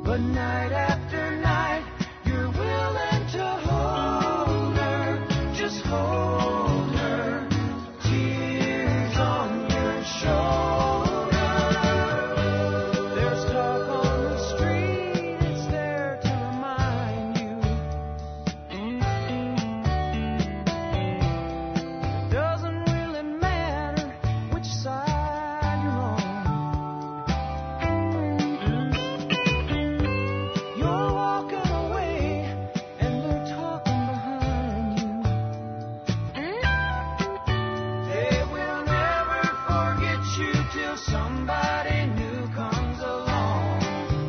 but night after night you're willing to hold her, just hold her, tears on your shoulder. There's talk on the street, it's there to remind you. It doesn't really matter which side you're on. You're walking away and they're talking behind you. They will never forget you till somebody new comes along.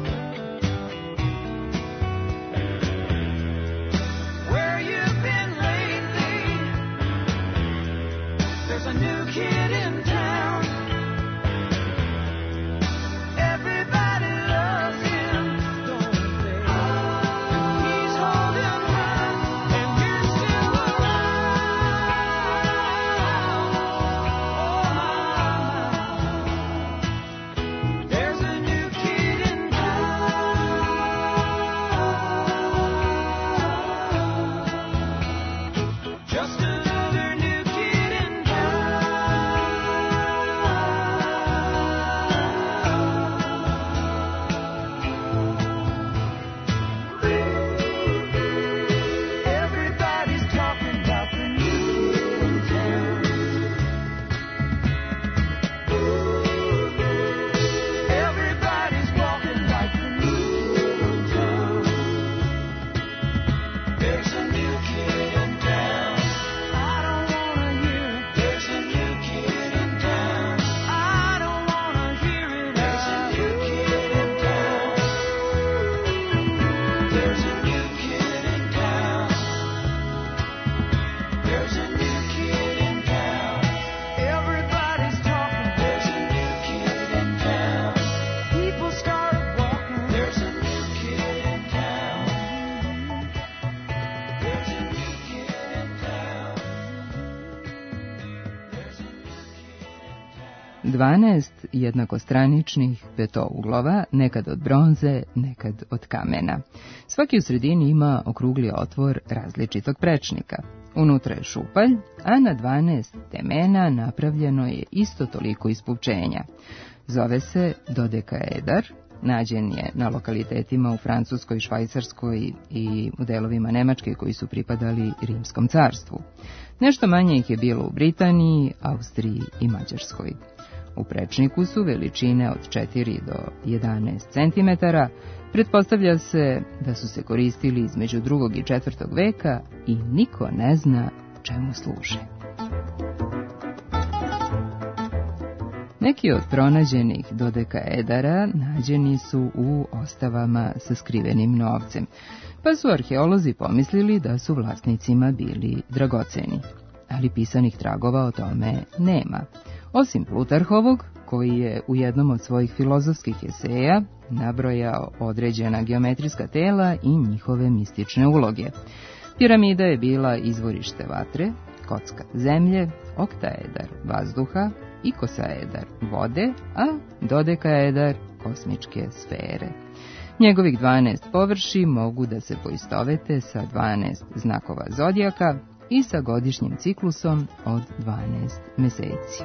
Where you've been lately, there's a new kid in town. Everybody loves him, don't they? He's holding her, and you're still around. Oh my, there's a new kid in town. Just another new kid in town. Everybody's talking about the new kid in town. Everybody's walking like the new kid in town. There's a new kid in town. I don't wanna hear it. There's a new kid in town. I don't wanna hear it. There's a new kid in town. There's a new kid in town. There's a new kid in town. Everybody's talking. There's a new kid in town. People start walking. There's a new kid in town. There's a new kid in town. There's a new kid in town. 12 jednakostraničnih petouglova, nekad od bronze, nekad od kamena. Svaki u sredini ima okrugli otvor različitog prečnika. Unutra je šupalj, a na 12 temena napravljeno je isto toliko ispupčenja. Zove se dodekaedar, nađen je na lokalitetima u Francuskoj, Švajcarskoj i u delovima Nemačke koji su pripadali Rimskom carstvu. Nešto manje ih je bilo u Britaniji, Austriji i Mađarskoj. U prečniku su veličine od 4 do 11 cm, pretpostavlja se da su se koristili između 2. i 4. veka i niko ne zna čemu služe. Neki od pronađenih dodekaedara nađeni su u ostavama sa skrivenim novcem, pa su arheolozi pomislili da su vlasnicima bili dragoceni, ali pisanih tragova o tome nema. Osim Plutarhovog, koji je u jednom od svojih filozofskih eseja nabrojao određena geometrijska tela i njihove mistične uloge. Piramida je bila izvorište vatre, kocka zemlje, oktaedar vazduha, ikosaedar vode, a dodekaedar kosmičke sfere. Njegovih 12 površi mogu da se poistovete sa 12 znakova zodijaka i sa godišnjim ciklusom od 12 meseci.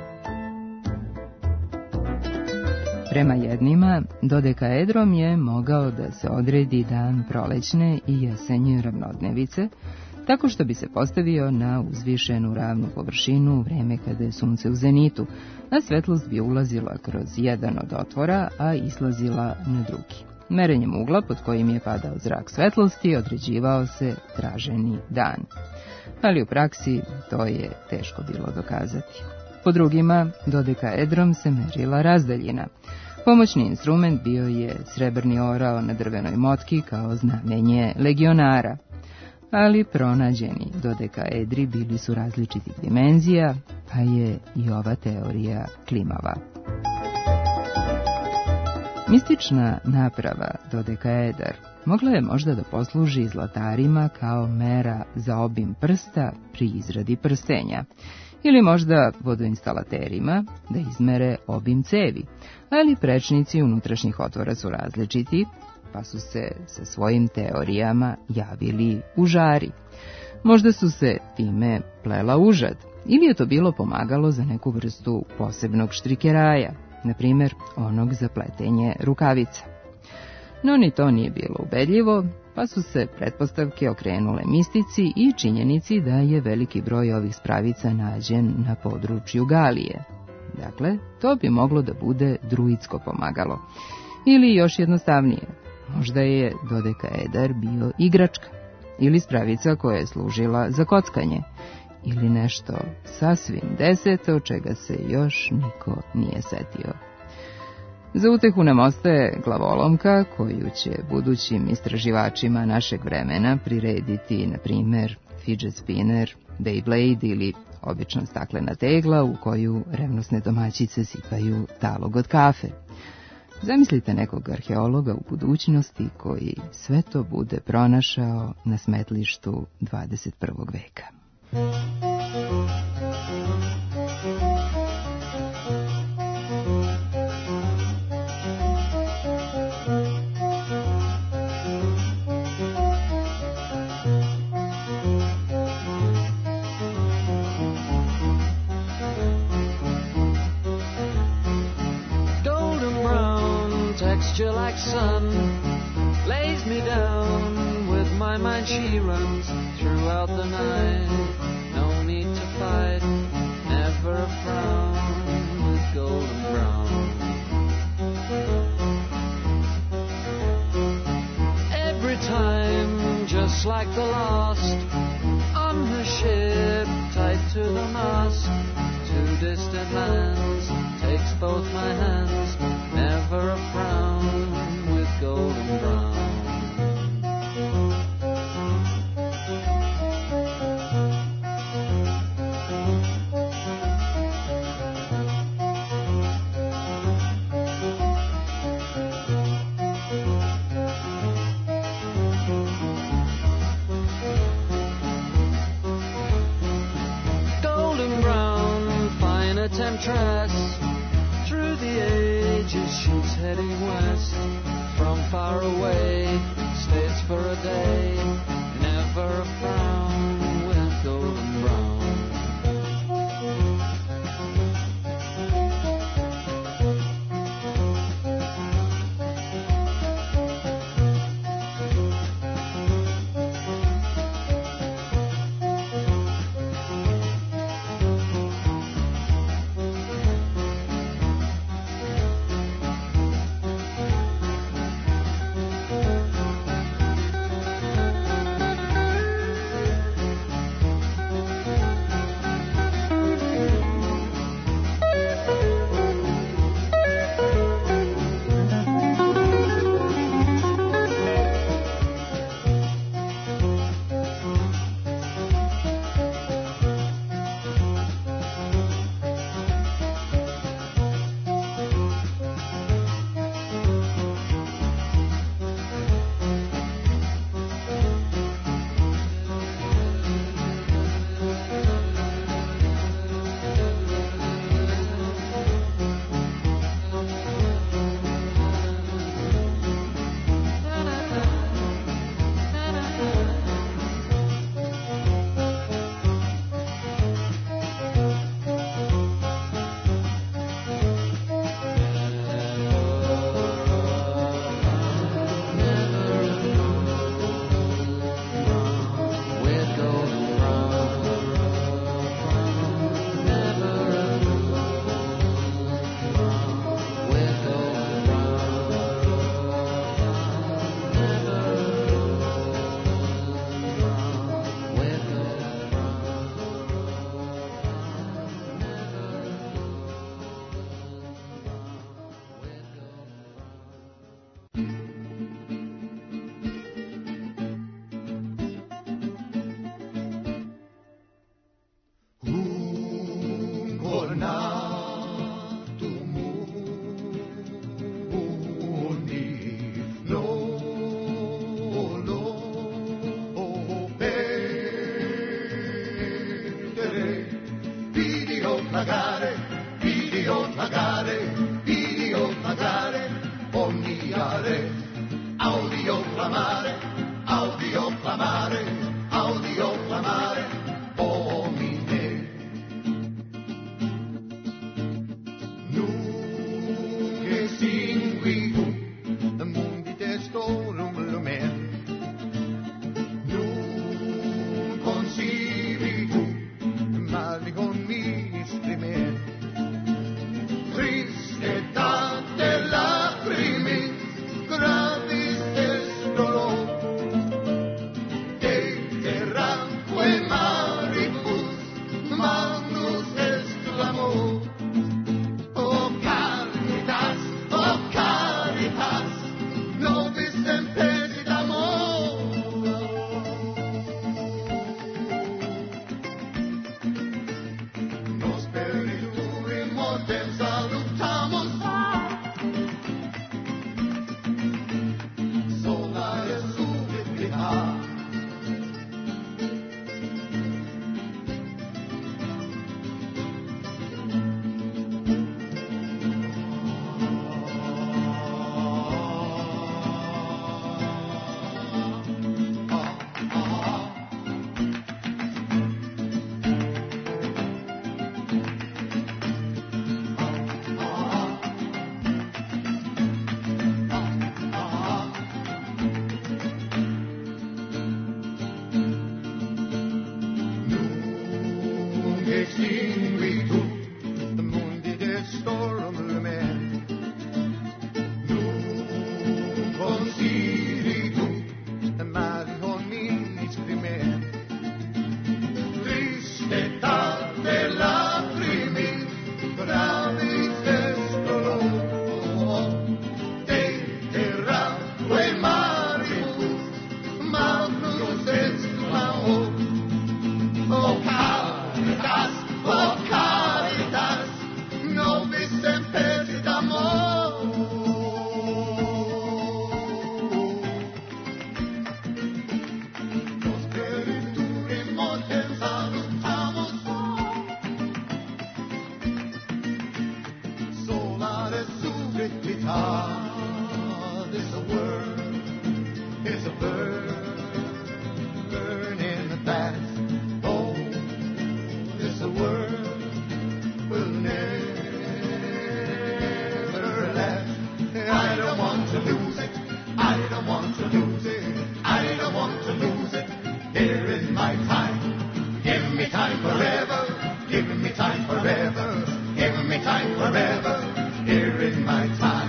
Prema jednima, dodekaedrom je mogao da se odredi dan prolećne i jesenje ravnodnevice, tako što bi se postavio na uzvišenu ravnu površinu u vreme kada je sunce u zenitu, a svetlost bi ulazila kroz jedan od otvora, a izlazila na drugi. Merenjem ugla pod kojim je padao zrak svetlosti određivao se traženi dan. Ali u praksi to je teško bilo dokazati. Po drugima, dodekaedrom se merila razdaljina. Pomoćni instrument bio je srebrni orao na drvenoj motki kao znamenje legionara. Ali pronađeni dodekaedri bili su različitih dimenzija, pa je i ova teorija klimava. Mistična naprava dodekaedar mogla je možda da posluži zlatarima kao mera za obim prsta pri izradi prstenja, ili možda vodoinstalaterima da izmere obim cevi, ali prečnici unutrašnjih otvora su različiti, pa su se sa svojim teorijama javili užari. Možda su se time plela užad, ili je to bilo pomagalo za neku vrstu posebnog štrikeraja, na primjer onog za pletenje rukavica. No ni to nije bilo ubedljivo, pa su se pretpostavke okrenule mistici i činjenici da je veliki broj ovih spravica nađen na području Galije. Dakle, to bi moglo da bude druidsko pomagalo. Ili još jednostavnije, možda je dodekaedar bio igračka, ili spravica koja je služila za kockanje, ili nešto sasvim deseto čega se još niko nije setio. Za utehu nam ostaje glavolomka koju će budućim istraživačima našeg vremena prirediti, na primjer, fidget spinner, Beyblade ili obična staklena tegla u koju revnosne domaćice sipaju talog od kafe. Zamislite nekog arheologa u budućnosti koji sve to bude pronašao na smetlištu 21. veka. Like sun lays me down with my mind, she runs throughout the night. No need to fight, never a frown with golden brown. Every time, just like the last, on her ship tied to the mast, to distant lands takes both my hands, never a frown with golden brown. Golden brown, fine a temptress, through the ages she's heading west. From far away, stays for a day, never a frown with golden brown. audio clamare, audio clamare, audio clamare, oh mine. Nu che singui tu, mundi testorum lumen, nu consivi tu, mali con mistrimen, triste tante lacrime, gravis est dolor, de terramque maribus, magnus est l'amor. O caritas, nobis tempestit amor. Nos peritur in mortem salutamus, sola resurrectita. Extingui tu, the mundi destorum lumen, nu consideri tu, the mali hominis primer, triste tante lacrimi, gravis est dolor, de terramque maribus, magnus est l'amor. O caritas, nobis tempestit amor. Nos peritur in mortem salutamus, sola resurrectita. This a word, is a burn in the past. The word will never last. I don't want to lose it. I don't want to lose it. I don't want to lose it. Here is my time. Give me time forever. Give me time forever. Give me time forever. Here is my time.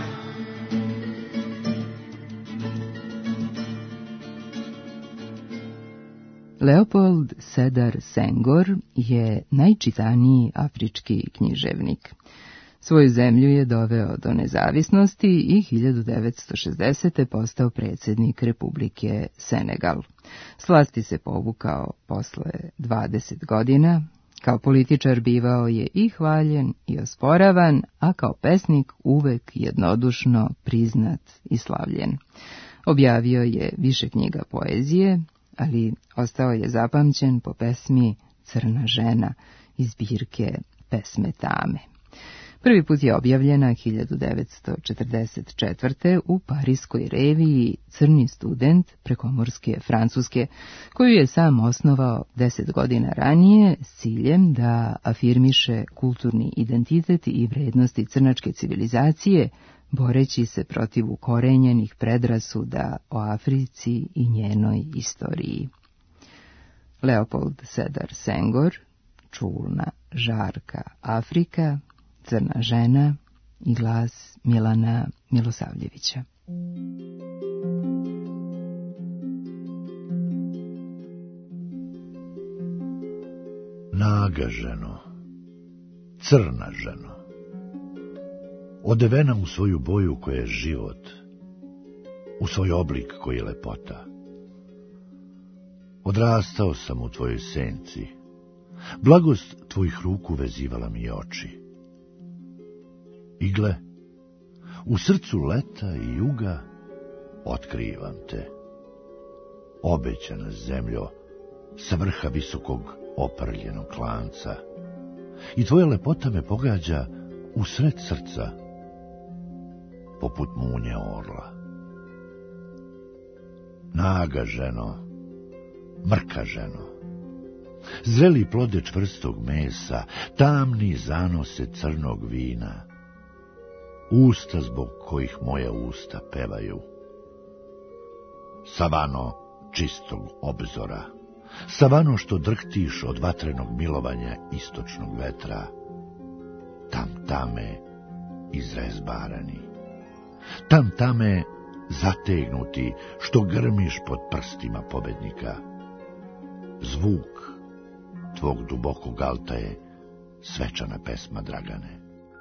Leopold Sedar Senghor je najčitaniji afrički književnik. Svoju zemlju je doveo do nezavisnosti i 1960. postao predsjednik Republike Senegal. S vlasti se povukao posle 20 godina. Kao političar bivao je i hvaljen i osporavan, a kao pesnik uvek jednodušno priznat i slavljen. Objavio je više knjiga poezije, ali ostao je zapamćen po pesmi Crna žena iz zbirke Pesme tame. Prvi put je objavljena 1944. u parijskoj reviji Crni student prekomorske Francuske, koju je sam osnovao 10 godina ranije s ciljem da afirmiše kulturni identitet i vrednosti crnačke civilizacije, boreći se protiv ukorenjenih predrasuda o Africi i njenoj istoriji. Leopold Sedar Senghor, Čulna žarka Afrika, Crna žena i glas Milana Milosavljevića. Naga ženo, crna ženo, odevena u svoju boju koja je život, u svoj oblik koji je lepota. Odrastao sam u tvojoj senci, blagost tvojih ruku vezivala mi oči. I gle, u srcu leta i juga otkrivam te, obećana zemljo sa vrha visokog oprljenog klanca. I tvoja lepota me pogađa u sred srca, poput munje orla. Naga ženo, mrka ženo, zreli plode čvrstog mesa, tamni zanose crnog vina, usta zbog kojih moja usta pevaju, savano čistog obzora, savano što drhtiš od vatrenog milovanja istočnog vetra, tam tame izrezbarani, tam tame zategnuti što grmiš pod prstima pobednika. Zvuk tvog dubokog alta je svečana pesma, Dragane.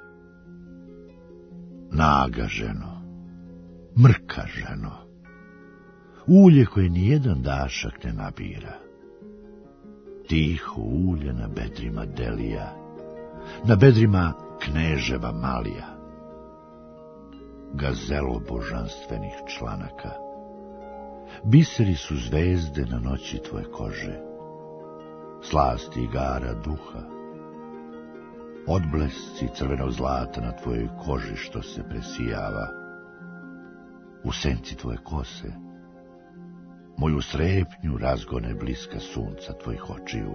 Naga ženo, mrka ženo, ulje koje nijedan dašak ne nabira, tiho ulje na bedrima Delija, na bedrima kneževa Malija, gazelo božanstvenih članaka, biseri su zvezde na noći tvoje kože, slasti igara duha, odblesci crvenog zlata na tvojoj koži što se presijava, u senci tvoje kose, moju strepnju razgone bliska sunca tvojih očiju.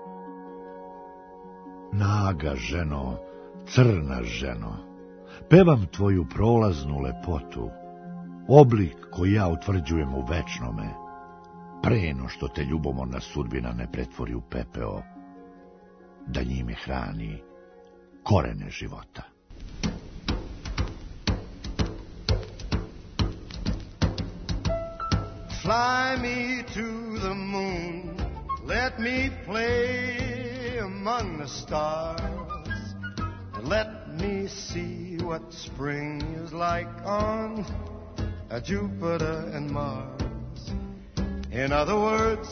Naga ženo, crna ženo, pevam tvoju prolaznu lepotu, oblik koji ja utvrđujem u večnome, preno što te ljubomorna sudbina ne pretvori u pepeo, da njime hrani korene života. Fly me to the moon, let me play among the stars, and let me see what spring is like on Jupiter and Mars. In other words,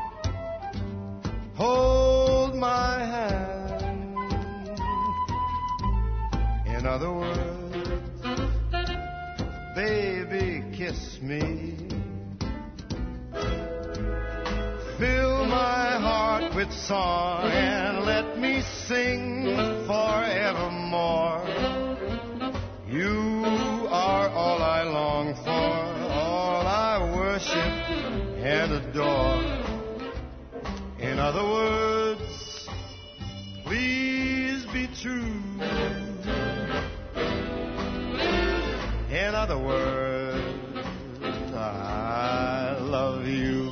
hold my hand. In other words, baby, kiss me. Fill my heart with song and let me sing forevermore. You are all I long for, all I worship and adore. In other words, please be true. In other words, I love you.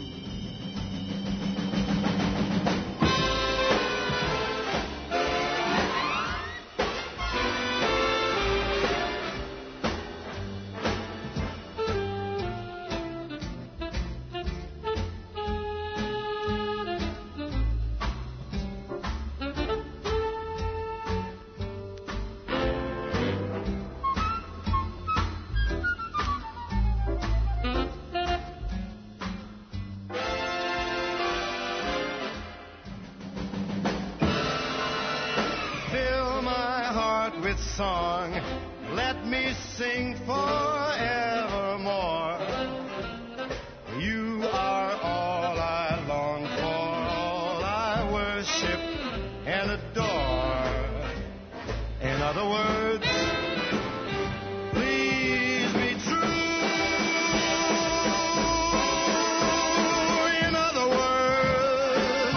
Song, let me sing forevermore. You are all I long for, all I worship and adore. In other words, please be true. In other words,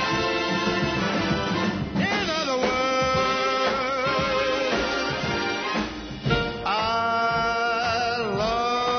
I love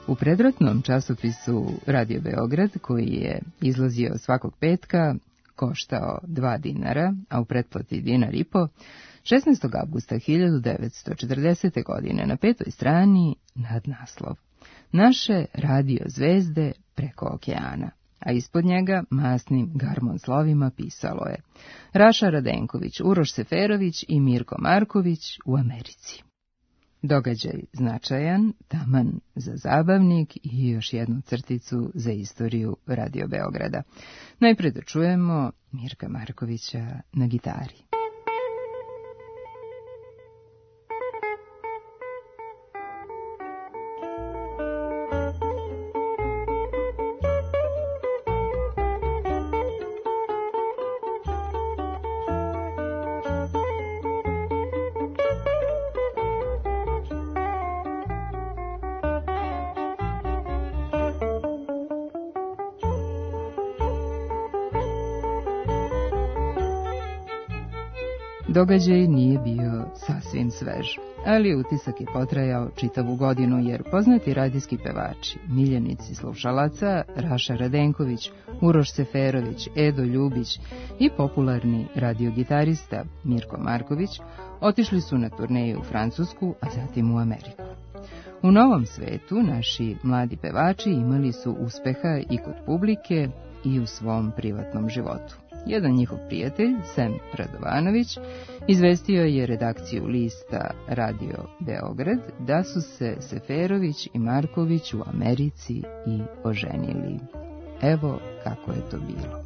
U predratnom časopisu Radio Beograd, koji je izlazio svakog petka, koštao 2 dinara, a u pretplati 1,5 dinara, 16. avgusta 1940. godine na 5. strani nadnaslov Naše radio zvezde preko okeana, a ispod njega masnim garmon slovima pisalo je Raša Radenković, Uroš Seferović i Mirko Marković u Americi. Događaj značajan, taman za zabavnik i još jednu crticu za istoriju Radio Beograda. Najpre da čujemo Mirka Markovića na gitari. Događaj nije bio sasvim svež, ali utisak je potrajao čitavu godinu jer poznati radijski pevači, miljenici slušalaca Raša Radenković, Uroš Seferović, Edo Ljubić i popularni radiogitarista Mirko Marković otišli su na turneju u Francusku, a zatim u Ameriku. U novom svetu naši mladi pevači imali su uspeha i kod publike i u svom privatnom životu. Jedan njihov prijatelj, Sem Radovanović, izvestio je redakciju lista Radio Beograd da su se Seferović i Marković u Americi i oženili. Evo kako je to bilo.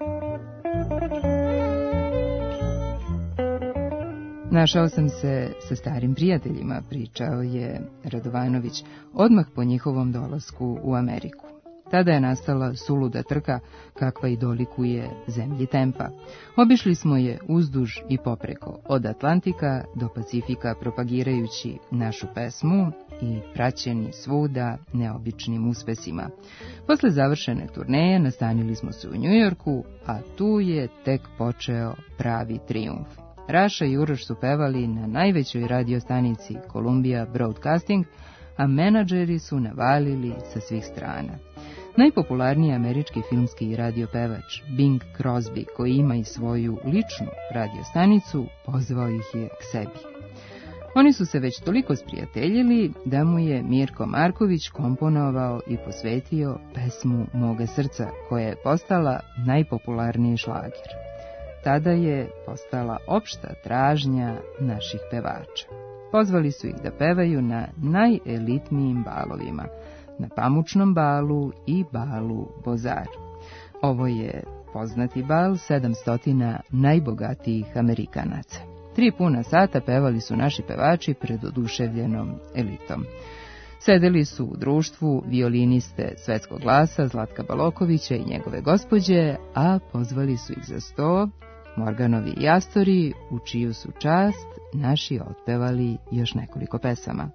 Našao sam se sa starim prijateljima, pričao je Radovanović, odmah po njihovom dolasku u Ameriku. Tada je nastala suluda trka kakva i dolikuje zemlji tempa. Obišli smo je uzduž i popreko, od Atlantika do Pacifika, propagirajući našu pesmu i praćeni svuda neobičnim uspesima. Posle završene turneje nastanili smo se u Njujorku, a tu je tek počeo pravi trijumf. Raša i Uroš su pevali na najvećoj radiostanici Columbia Broadcasting, a menadžeri su navalili sa svih strana. Najpopularniji američki filmski i radiopevač Bing Crosby, koji ima i svoju ličnu radiostanicu, pozvao ih je k sebi. Oni su se već toliko sprijateljili da mu je Mirko Marković komponovao i posvetio pesmu Moga srca, koja je postala najpopularniji šlager. Tada je postala opšta tražnja naših pevača. Pozvali su ih da pevaju na najelitnijim balovima, na Pamučnom balu i balu Bozar. Ovo je poznati bal 700 najbogatijih Amerikanaca. 3 puna sata pevali su naši pevači pred oduševljenom elitom. Sedeli su u društvu violiniste Svetskog glasa Zlatka Balokovića i njegove gospođe, a pozvali su ih za sto Morganovi Jastori, u čiju su čast naši otpevali još nekoliko pesama.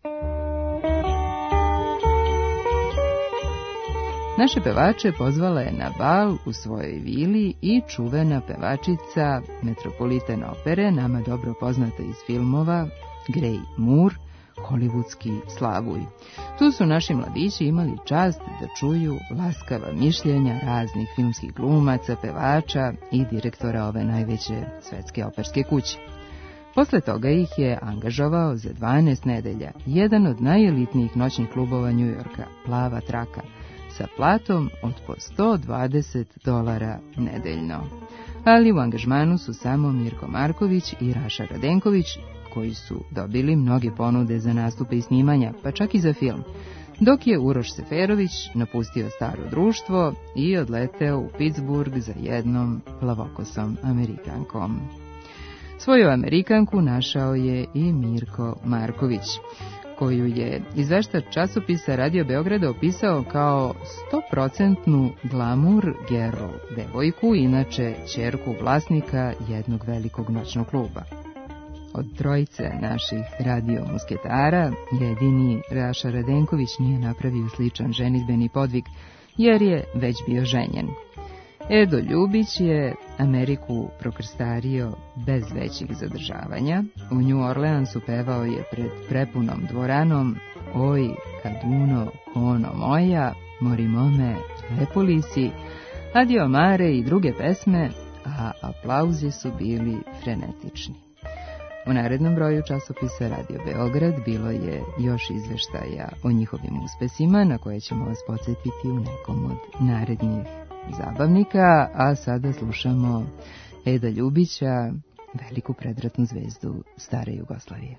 Naše pevače pozvala je na bal u svojoj vili i čuvena pevačica Metropolitan opere, nama dobro poznata iz filmova, Gray Moore, hollywoodski slavuj. Tu su naši mladići imali čast da čuju laskava mišljenja raznih filmskih glumaca, pevača i direktora ove najveće svetske operske kuće. Posle toga ih je angažovao za 12 nedelja jedan od najelitnijih noćnih klubova Njujorka, Plava traka, sa platom od po $120 nedeljno. Ali u angažmanu su samo Mirko Marković i Raša Radenković, koji su dobili mnoge ponude za nastupe i snimanja, pa čak i za film, dok je Uroš Seferović napustio staro društvo i odleteo u Pittsburgh za jednom plavokosom Amerikankom. Svoju Amerikanku našao je i Mirko Marković, koju je izveštač časopisa Radio Beograda opisao kao 100% glamour girl devojku, inače ćerku vlasnika jednog velikog noćnog kluba. Od trojice naših radio musketara, jedini Raša Radenković nije napravio sličan ženidbeni podvig, jer je već bio ženjen. Edo Ljubić je Ameriku prokrstario bez većih zadržavanja. U New Orleansu pevao je pred prepunom dvoranom Oj, Caduno, Cono moja, Morimome, Lepolisi, Adio mare i druge pesme, a aplauzi su bili frenetični. U narednom broju časopisa Radio Beograd bilo je još izveštaja o njihovim uspesima, na koje ćemo vas podsjetiti u nekom od narednih zabavnika, a sada slušamo Eda Ljubića, veliku predratnu zvezdu stare Jugoslavije.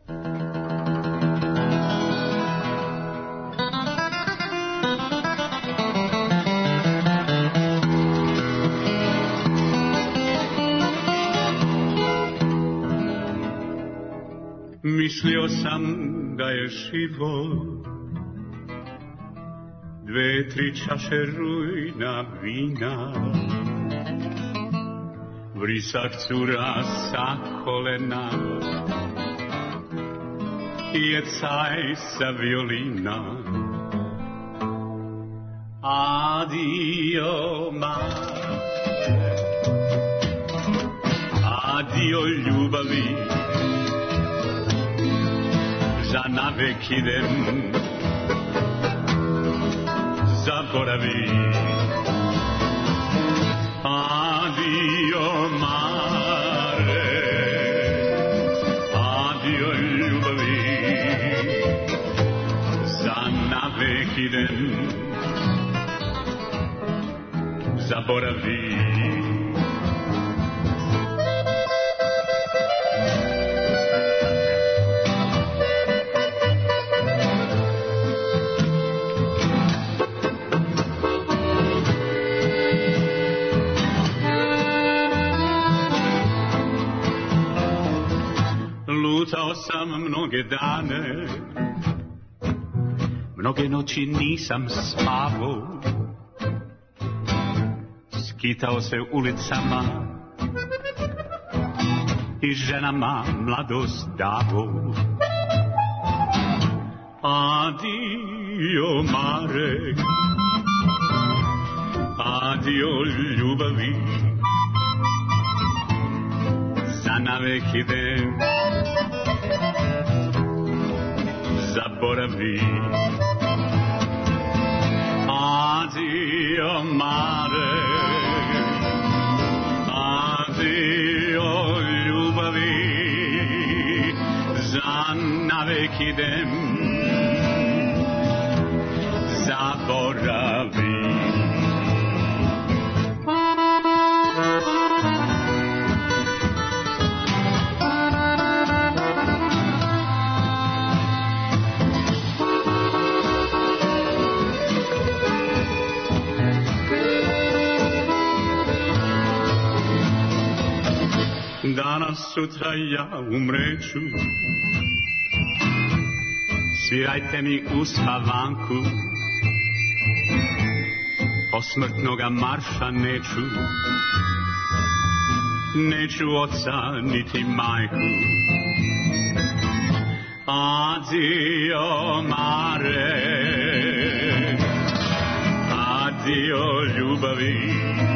Mislio sam da je život 2-3 čaše rujna vina, vrisak cura sa kolena, jecaj sa violina. Adio mare, adio ljubavi, za navek idem, zaboravi. Adio mare, adio ljubavi, za navek idem, zaboravi. Lutao sam mnoge dane, mnoge noći nisam spavao, skitao se ulicama i ženama mladost davo. Adio mare, adio ljubavi, za navek idem, zaboravi. Adio mare, adio ljubavi, za navek idem, zaboravi. Danas, sutra ja umreću, svirajte mi u spavanku, posmrtnoga marša neću, neću oca niti majku. Adio mare, adio ljubavi,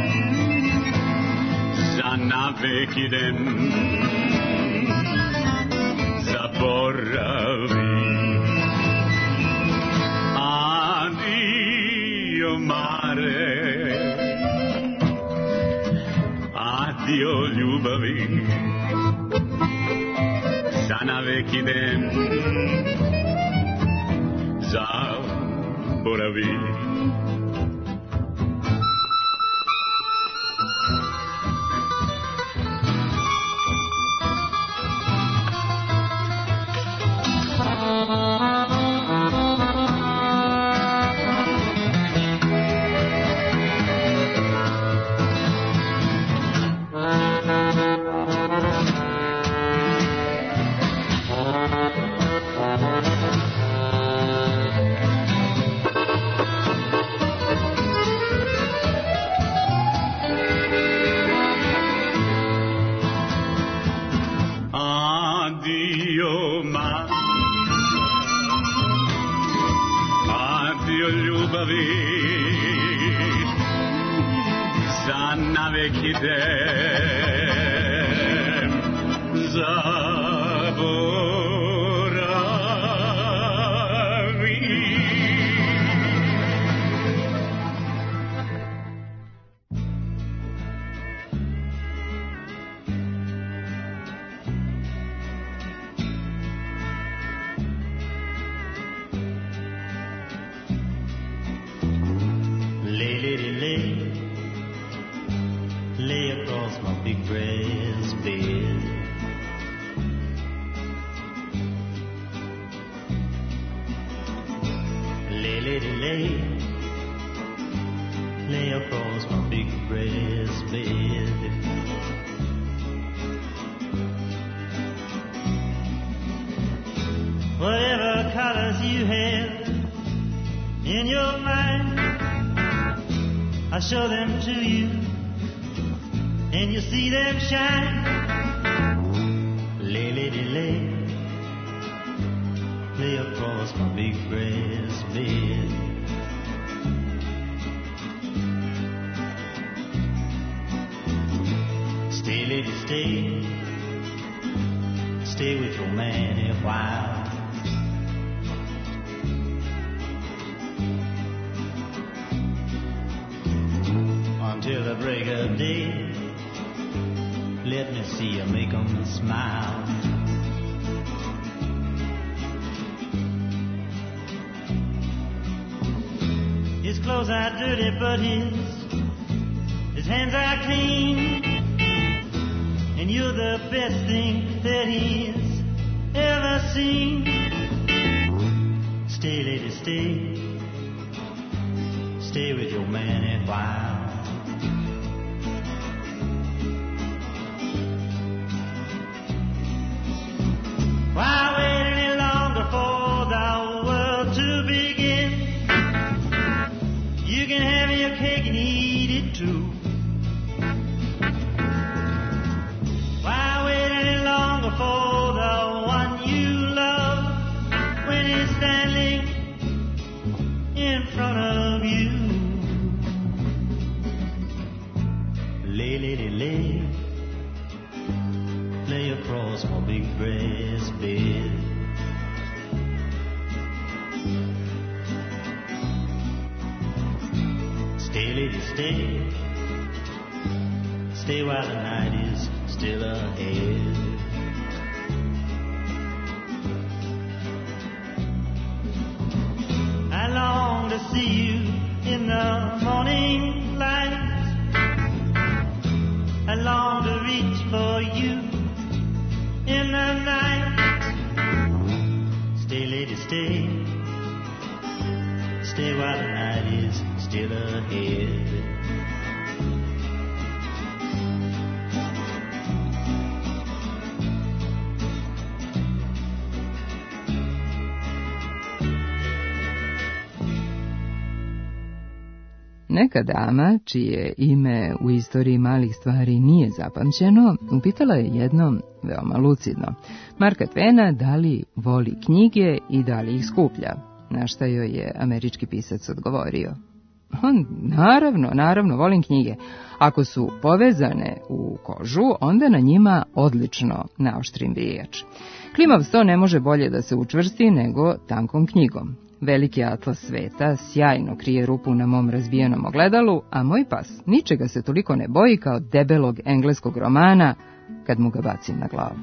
za navek idem, zaboravi. Adio mare, adio ljubavi, za navek idem, zaboravi. Za navek idem, zaboravi. lady, lay, lay across my big brass bed. Lay, lady, lay, lay across my big brass bed. Whatever colors you have in your mind, I show them to you, and you see them shine. Lay, lady, lay, lay across my big brass bed. Stay, lady, stay, stay with your man a while. Until the break of day, let me see you make 'em smile. His clothes are dirty, but his hands are clean, and you're the best thing that he's ever seen. Stay, lady, stay, stay with your man a while. Why wait any longer for the world to begin? You can have your cake and eat it too. Why wait any longer for the one you love when he's standing in front of you? Lay, lady, lay, lay across my big brass bed. Stay, lady, stay, stay while the night is still ahead. I long to see you in the morning light. I long to reach for you in the night. Stay, lady, stay, stay while the night is still ahead. Neka dama, čije ime u istoriji malih stvari nije zapamćeno, upitala je jednom, veoma lucidno, Marka Twena da li voli knjige i da li ih skuplja, na šta joj je američki pisac odgovorio. Naravno, volim knjige. Ako su povezane u kožu, onda na njima odlično naoštrim vijač. Klimav sto ne može bolje da se učvrsti nego tankom knjigom. Veliki atlas sveta sjajno krije rupu na mom razbijenom ogledalu, a moj pas ničega se toliko ne boji kao debelog engleskog romana kad mu ga bacim na glavu.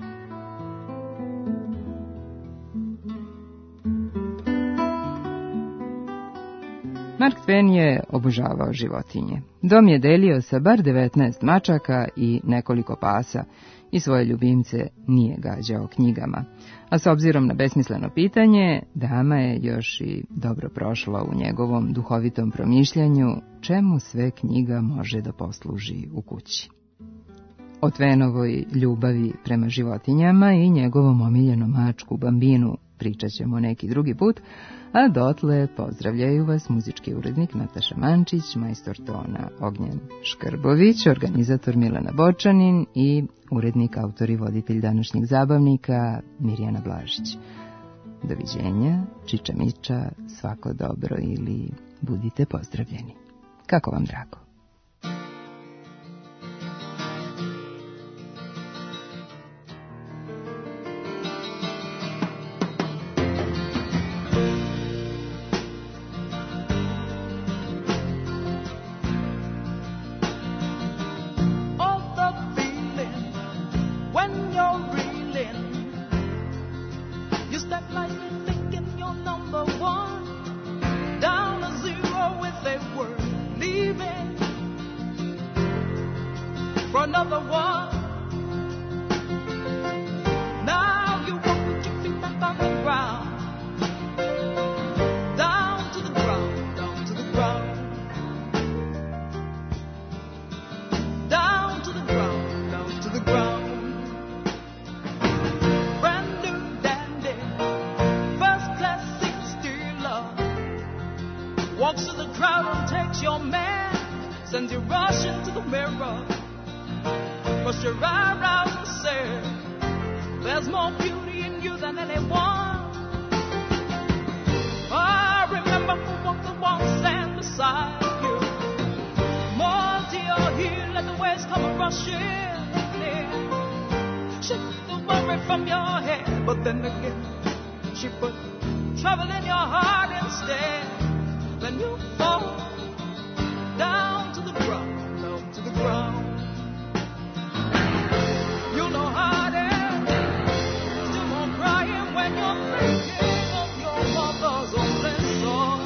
Mark Twain je obožavao životinje. Dom je delio sa bar 19 mačaka i nekoliko pasa i svoje ljubimce nije gađao knjigama. A s obzirom na besmisleno pitanje, dama je još i dobro prošla u njegovom duhovitom promišljanju čemu sve knjiga može da posluži u kući. O Tvenovoj ljubavi prema životinjama i njegovom omiljenom mačku Bambinu pričat ćemo neki drugi put, a dotle pozdravljaju vas muzički urednik Nataša Mančić, majstor tona Ognjen Škrbović, organizator Milana Bočanin i urednik, autor i voditelj današnjeg zabavnika Mirjana Blažić. Doviđenja, čiča miča, svako dobro ili budite pozdravljeni. Kako vam drago? Leave finds your man, sends you rushing to the mirror. Brush your eyebrows and say, there's more beauty in you than anyone. I remember who walked the wall, stand beside you. More to your heel, let the waves come rushing in. Shake the worry from your head, but then again, she put trouble in your heart instead. Then you fall down to the ground, down to the ground. You know how it is, still more crying when you're thinking of your mother's only son.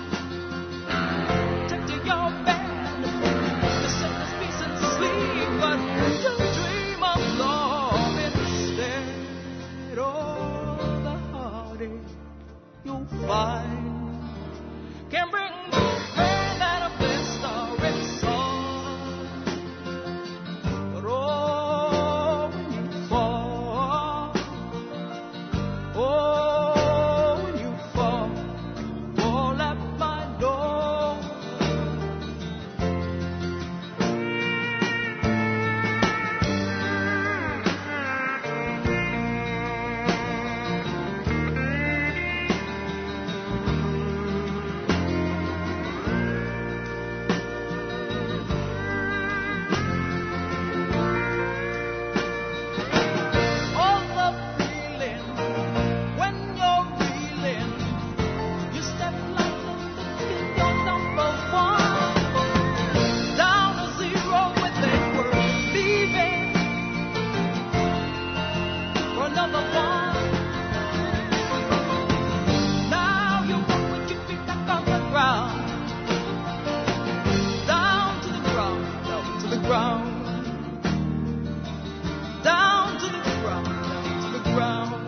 Take to your bed, you say this peace and sleep, but you dream of love instead. Oh, the heartache you'll find can bring more pain than a blistering sun. But oh, when you fall, fall at my door. All the feeling when you're reeling, you step lightly, thinking you're number one. Down to zero when they were leaving for another one. Now you walk with your feet back on the ground. Down to the ground, down to the ground. Down to the ground, down to the ground.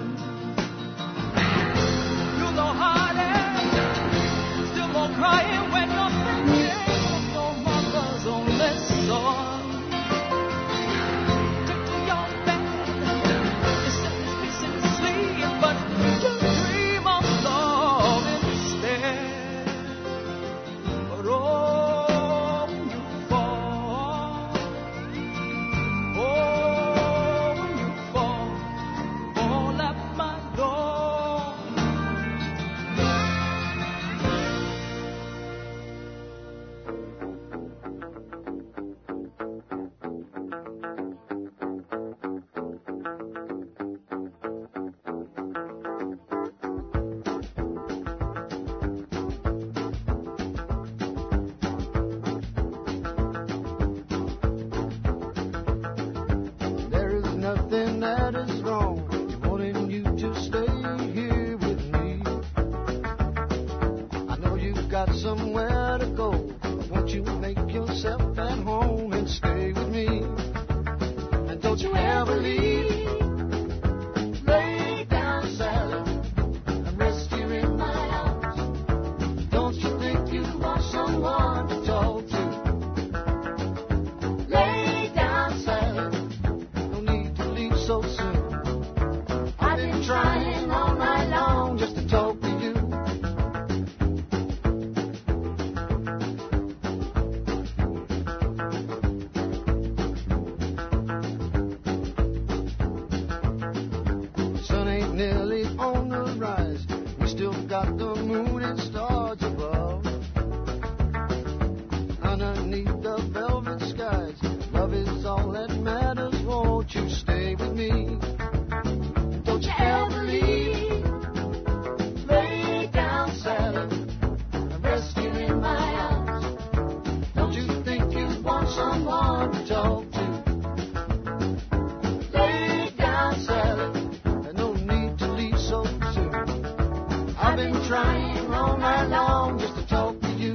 You know how it is, still more crying when you're thinking of your mother's only son. Take to your bed, you say this peace and sleep, but you dream of love instead. But oh, when you fall, when you fall at my door. There is nothing that is wrong in wanting you to stay here with me. I know you've got somewhere to go, but won't you make yourself at home and stay with me? And don't you ever leave. Lay down, Sally, and rest here in my arms. Don't you think you want someone to talk to? Lay down, Sally, no need to leave so soon. I've been trying all night long just to talk to you. Sun ain't nearly on the rise. We still got the moon and stars above. Underneath the velvet skies, love is all that matters. Won't you stay with me? Don't you ever leave. Lay down, Sally, and rest here in my arms. Don't you think you want someone to talk to? Lay down, Sally, and no need to leave so soon. I've been trying all night long just to talk to you.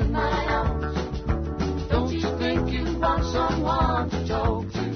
in my arms. Don't you think you want someone to talk to?